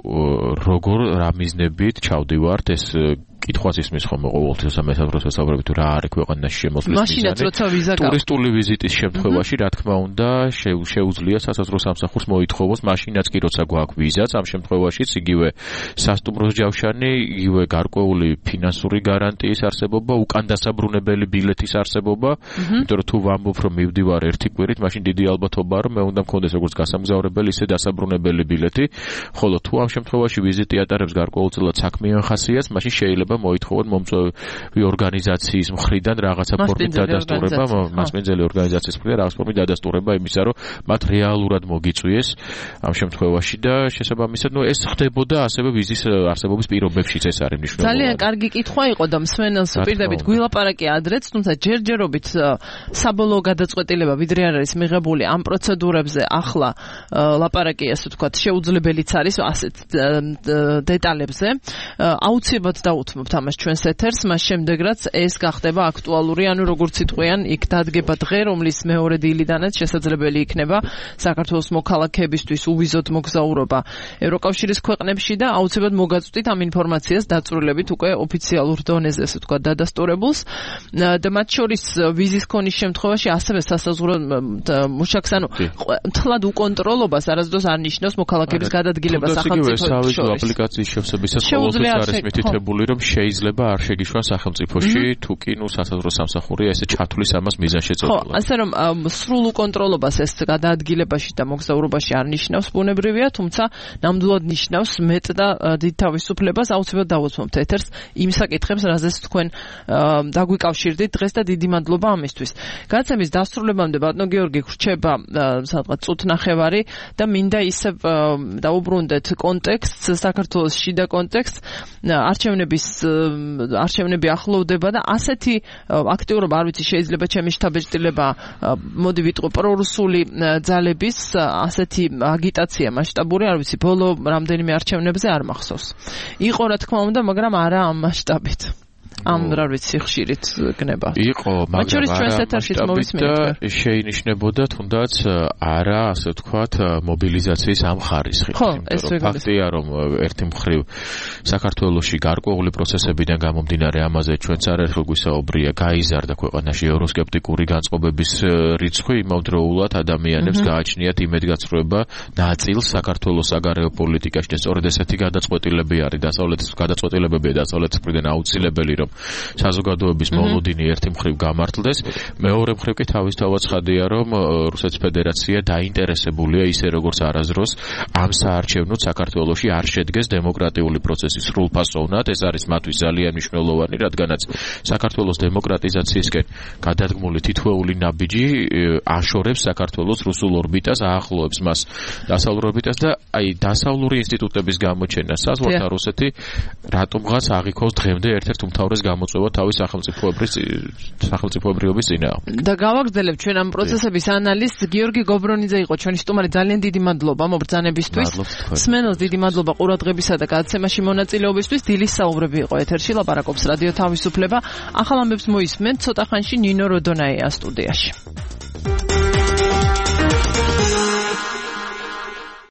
როგორ რა მიზნებით ჩავდივართ ეს კითხვას ისმის ხოლმე ყოველთვის მესამედროს ვესაუბრებით რა არის ქვეყანაში შემოსვლის მიზანი. მაშინაც როცა ვიზა გაქვს. ტურისტული ვიზიტის შემთხვევაში რა თქმა უნდა შეუძლია სასაზღვრო სამსახურს მოითხოვოს, მაშინაც კი როცა გვაქვს ვიზაც, ამ შემთხვევაშიც იგივე სასტუმროს ჯავშანი, იგივე გარკვეული ფინანსური გარანტიის არსებობა, უკანდასაბრუნებელი ბილეთის არსებობა, იმიტომ რომ თუ ვამბობ რომ მივდივარ ერთი კვირით, მაშინ დიდი ალბათობაა რომ მე უნდა მქონდეს როგორც გასამგზავრებელი, ისე დასაბრუნებელი ბილეთი, ხოლო თუ ამ შემთხვევაში ვიზიტი ატარებს გარკვეულწილად საქმიან ხასიათს, მაშინ შეიძლება მოითხოვოთ მომწვევი ორგანიზაციის მხრიდან რაღაცა ფორმით დადასტურება, მასპინძელი ორგანიზაციის მხრიდან რაღაც ფორმით დადასტურება იმისა, რომ მათ რეალურად მოგიწვიეს ამ შემთხვევაში და შესაბამისად, ეს ხდებოდა ასევე ვიზის არსებობის პირობებშიც, ეს არის მნიშვნელოვანი. ძალიან კარგი კითხვა იყო და მსმენელს პირდებით გვილაპარაკე ადრეც, თუმცა ჯერჯერობით საბოლოო გადაწყვეტილება ვიდრე არ არის მიღებული ამ პროცედურებზე ახლა ლაპარაკი, ასე ვთქვათ, შეუძლებელიც არის ასეთ დეტალებზე. აუცილებლად დაუთმობთ ამას ჩვენს ეთერს, მას შემდეგ რაც ეს გახდება აქტუალური, ანუ როგორც იტყვიან, იქ დადგება დღე, რომლის მეორე დილიდანაც შესაძლებელი იქნება საქართველოს მოქალაქეებისთვის უვიზოდ მოგზაურობა ევროკავშირის ქვეყნებში და აუცილებლად მოგაწვდით ამ ინფორმაციას დაწვრილებით უკვე ოფიციალურ დონეზე, ასე ვთქვათ, დადასტურებულს და მათ შორის ვიზის ქონის შემთხვევაში ასევე სასაზღვრო მუშაკს, ანუ მთლად უკონტროლობას არასდროს არ ნიშნავს მოქალაქეების გადადგილებას სახელმწიფოს შორის. აპლიკაციის შევსებისას ყოველთვის არის მითითებული, რომ შეიძლება არ შეგიშვან სახელმწიფოში, თუ კი სასაზღვრო სამსახურია ესე ჩათვლის ამას მიზანშეწონილად. ხო, ასე რომ სრულ უკონტროლობას ეს გადაადგილებაში და მოგზაურობაში არ ნიშნავს ბუნებრივია, თუმცა ნამდვილად ნიშნავს მეტ და დიდ თავისუფლებას. აუცილებლად დავუთმობთ ეთერს იმ საკითხებს, რაზეც თქვენ დაგვიკავშირდით დღეს და დიდი მადლობა ამისთვის. გადაცემის დასრულებამდე ბატონო გიორგი ხრჩება სადღაც წუთნახევარი და მინდა ისევ დაუბრუნდეთ კონტექსტს, საქართველოს შიდა კონტექსტს, არჩევნების არჩევნები ახლოვდება და ასეთი აქტიურობა, არ ვიცი, შეიძლება ჩემი შთაბეჭდილება, მოდი ვიტყვი, პრორუსული ძალების ასეთი აგიტაცია მასშტაბური, არ ვიცი, ბოლო რამდენიმე არჩევნებზე არ მახსოვს. იყო რა თქმა უნდა, მაგრამ არა ამ მასშტაბით. ამ რა ვიცი ხშირით გნება. იყო, მაგრამ არა შეინიშნებოდა თუნდაც არა, ასე ვთქვათ, მობილიზაციის ამ ხარისხით. ფაქტია, რომ ერთი მხრივ საქართველოში გარკვეული პროცესებიდან გამომდინარე ამაზე ჩვენც არაერთხელ გვისაუბრია, გაიზარდა ქვეყანაში ევროსკეპტიკური განწყობების რიცხვი, იმავდროულად ადამიანებს გააჩნიათ იმედგაცრუება ნაწილს საქართველოს საგარეო პოლიტიკაში და სწორედ ესეთი გადაწყვეტილებები არის დასავლეთის მხრიდან აუცილებელი, რომ საზოგადოების მოლოდინი ერთი მხრივ გამართლდეს, მეორე მხრივ კი თავისთავად ცხადია, რომ რუსეთის ფედერაცია დაინტერესებულია ისე როგორც არასდროს ამ საარჩევნოდ საქართველოში არ შედგეს დემოკრატიული პროცესი სრულფასოვნად. ეს არის მათთვის ძალიან მნიშვნელოვანი, რადგანაც საქართველოს დემოკრატიზაციისკენ გადადგმული თითოეული ნაბიჯი აშორებს საქართველოს რუსულ ორბიტას, აახლოებს მას დასავლურ ორბიტას და აი დასავლური ინსტიტუტების გამოჩენა საზღვართან რუსეთი რატომღაც აღიქოს დღემდე ერთ-ერთ უმთავრეს გამოწვევა თავის სახელმწიფოებრიობის წინააღმდეგ. და გავაგრძელებ ჩვენ ამ პროცესების ანალიზს. გიორგი გობრონიძე იყო ჩვენი სტუმარი. ძალიან დიდი მადლობა მობრძანებისთვის. სმენელს დიდი მადლობა ყურადღებისა და გადაცემაში მონაწილეობისთვის. დილის საუბრები იყო ეთერში, ლაპარაკობს რადიო თავისუფლება. ახალ ამბებს მოისმენთ ცოტა ხანში ნინო როდონაია სტუდიაში.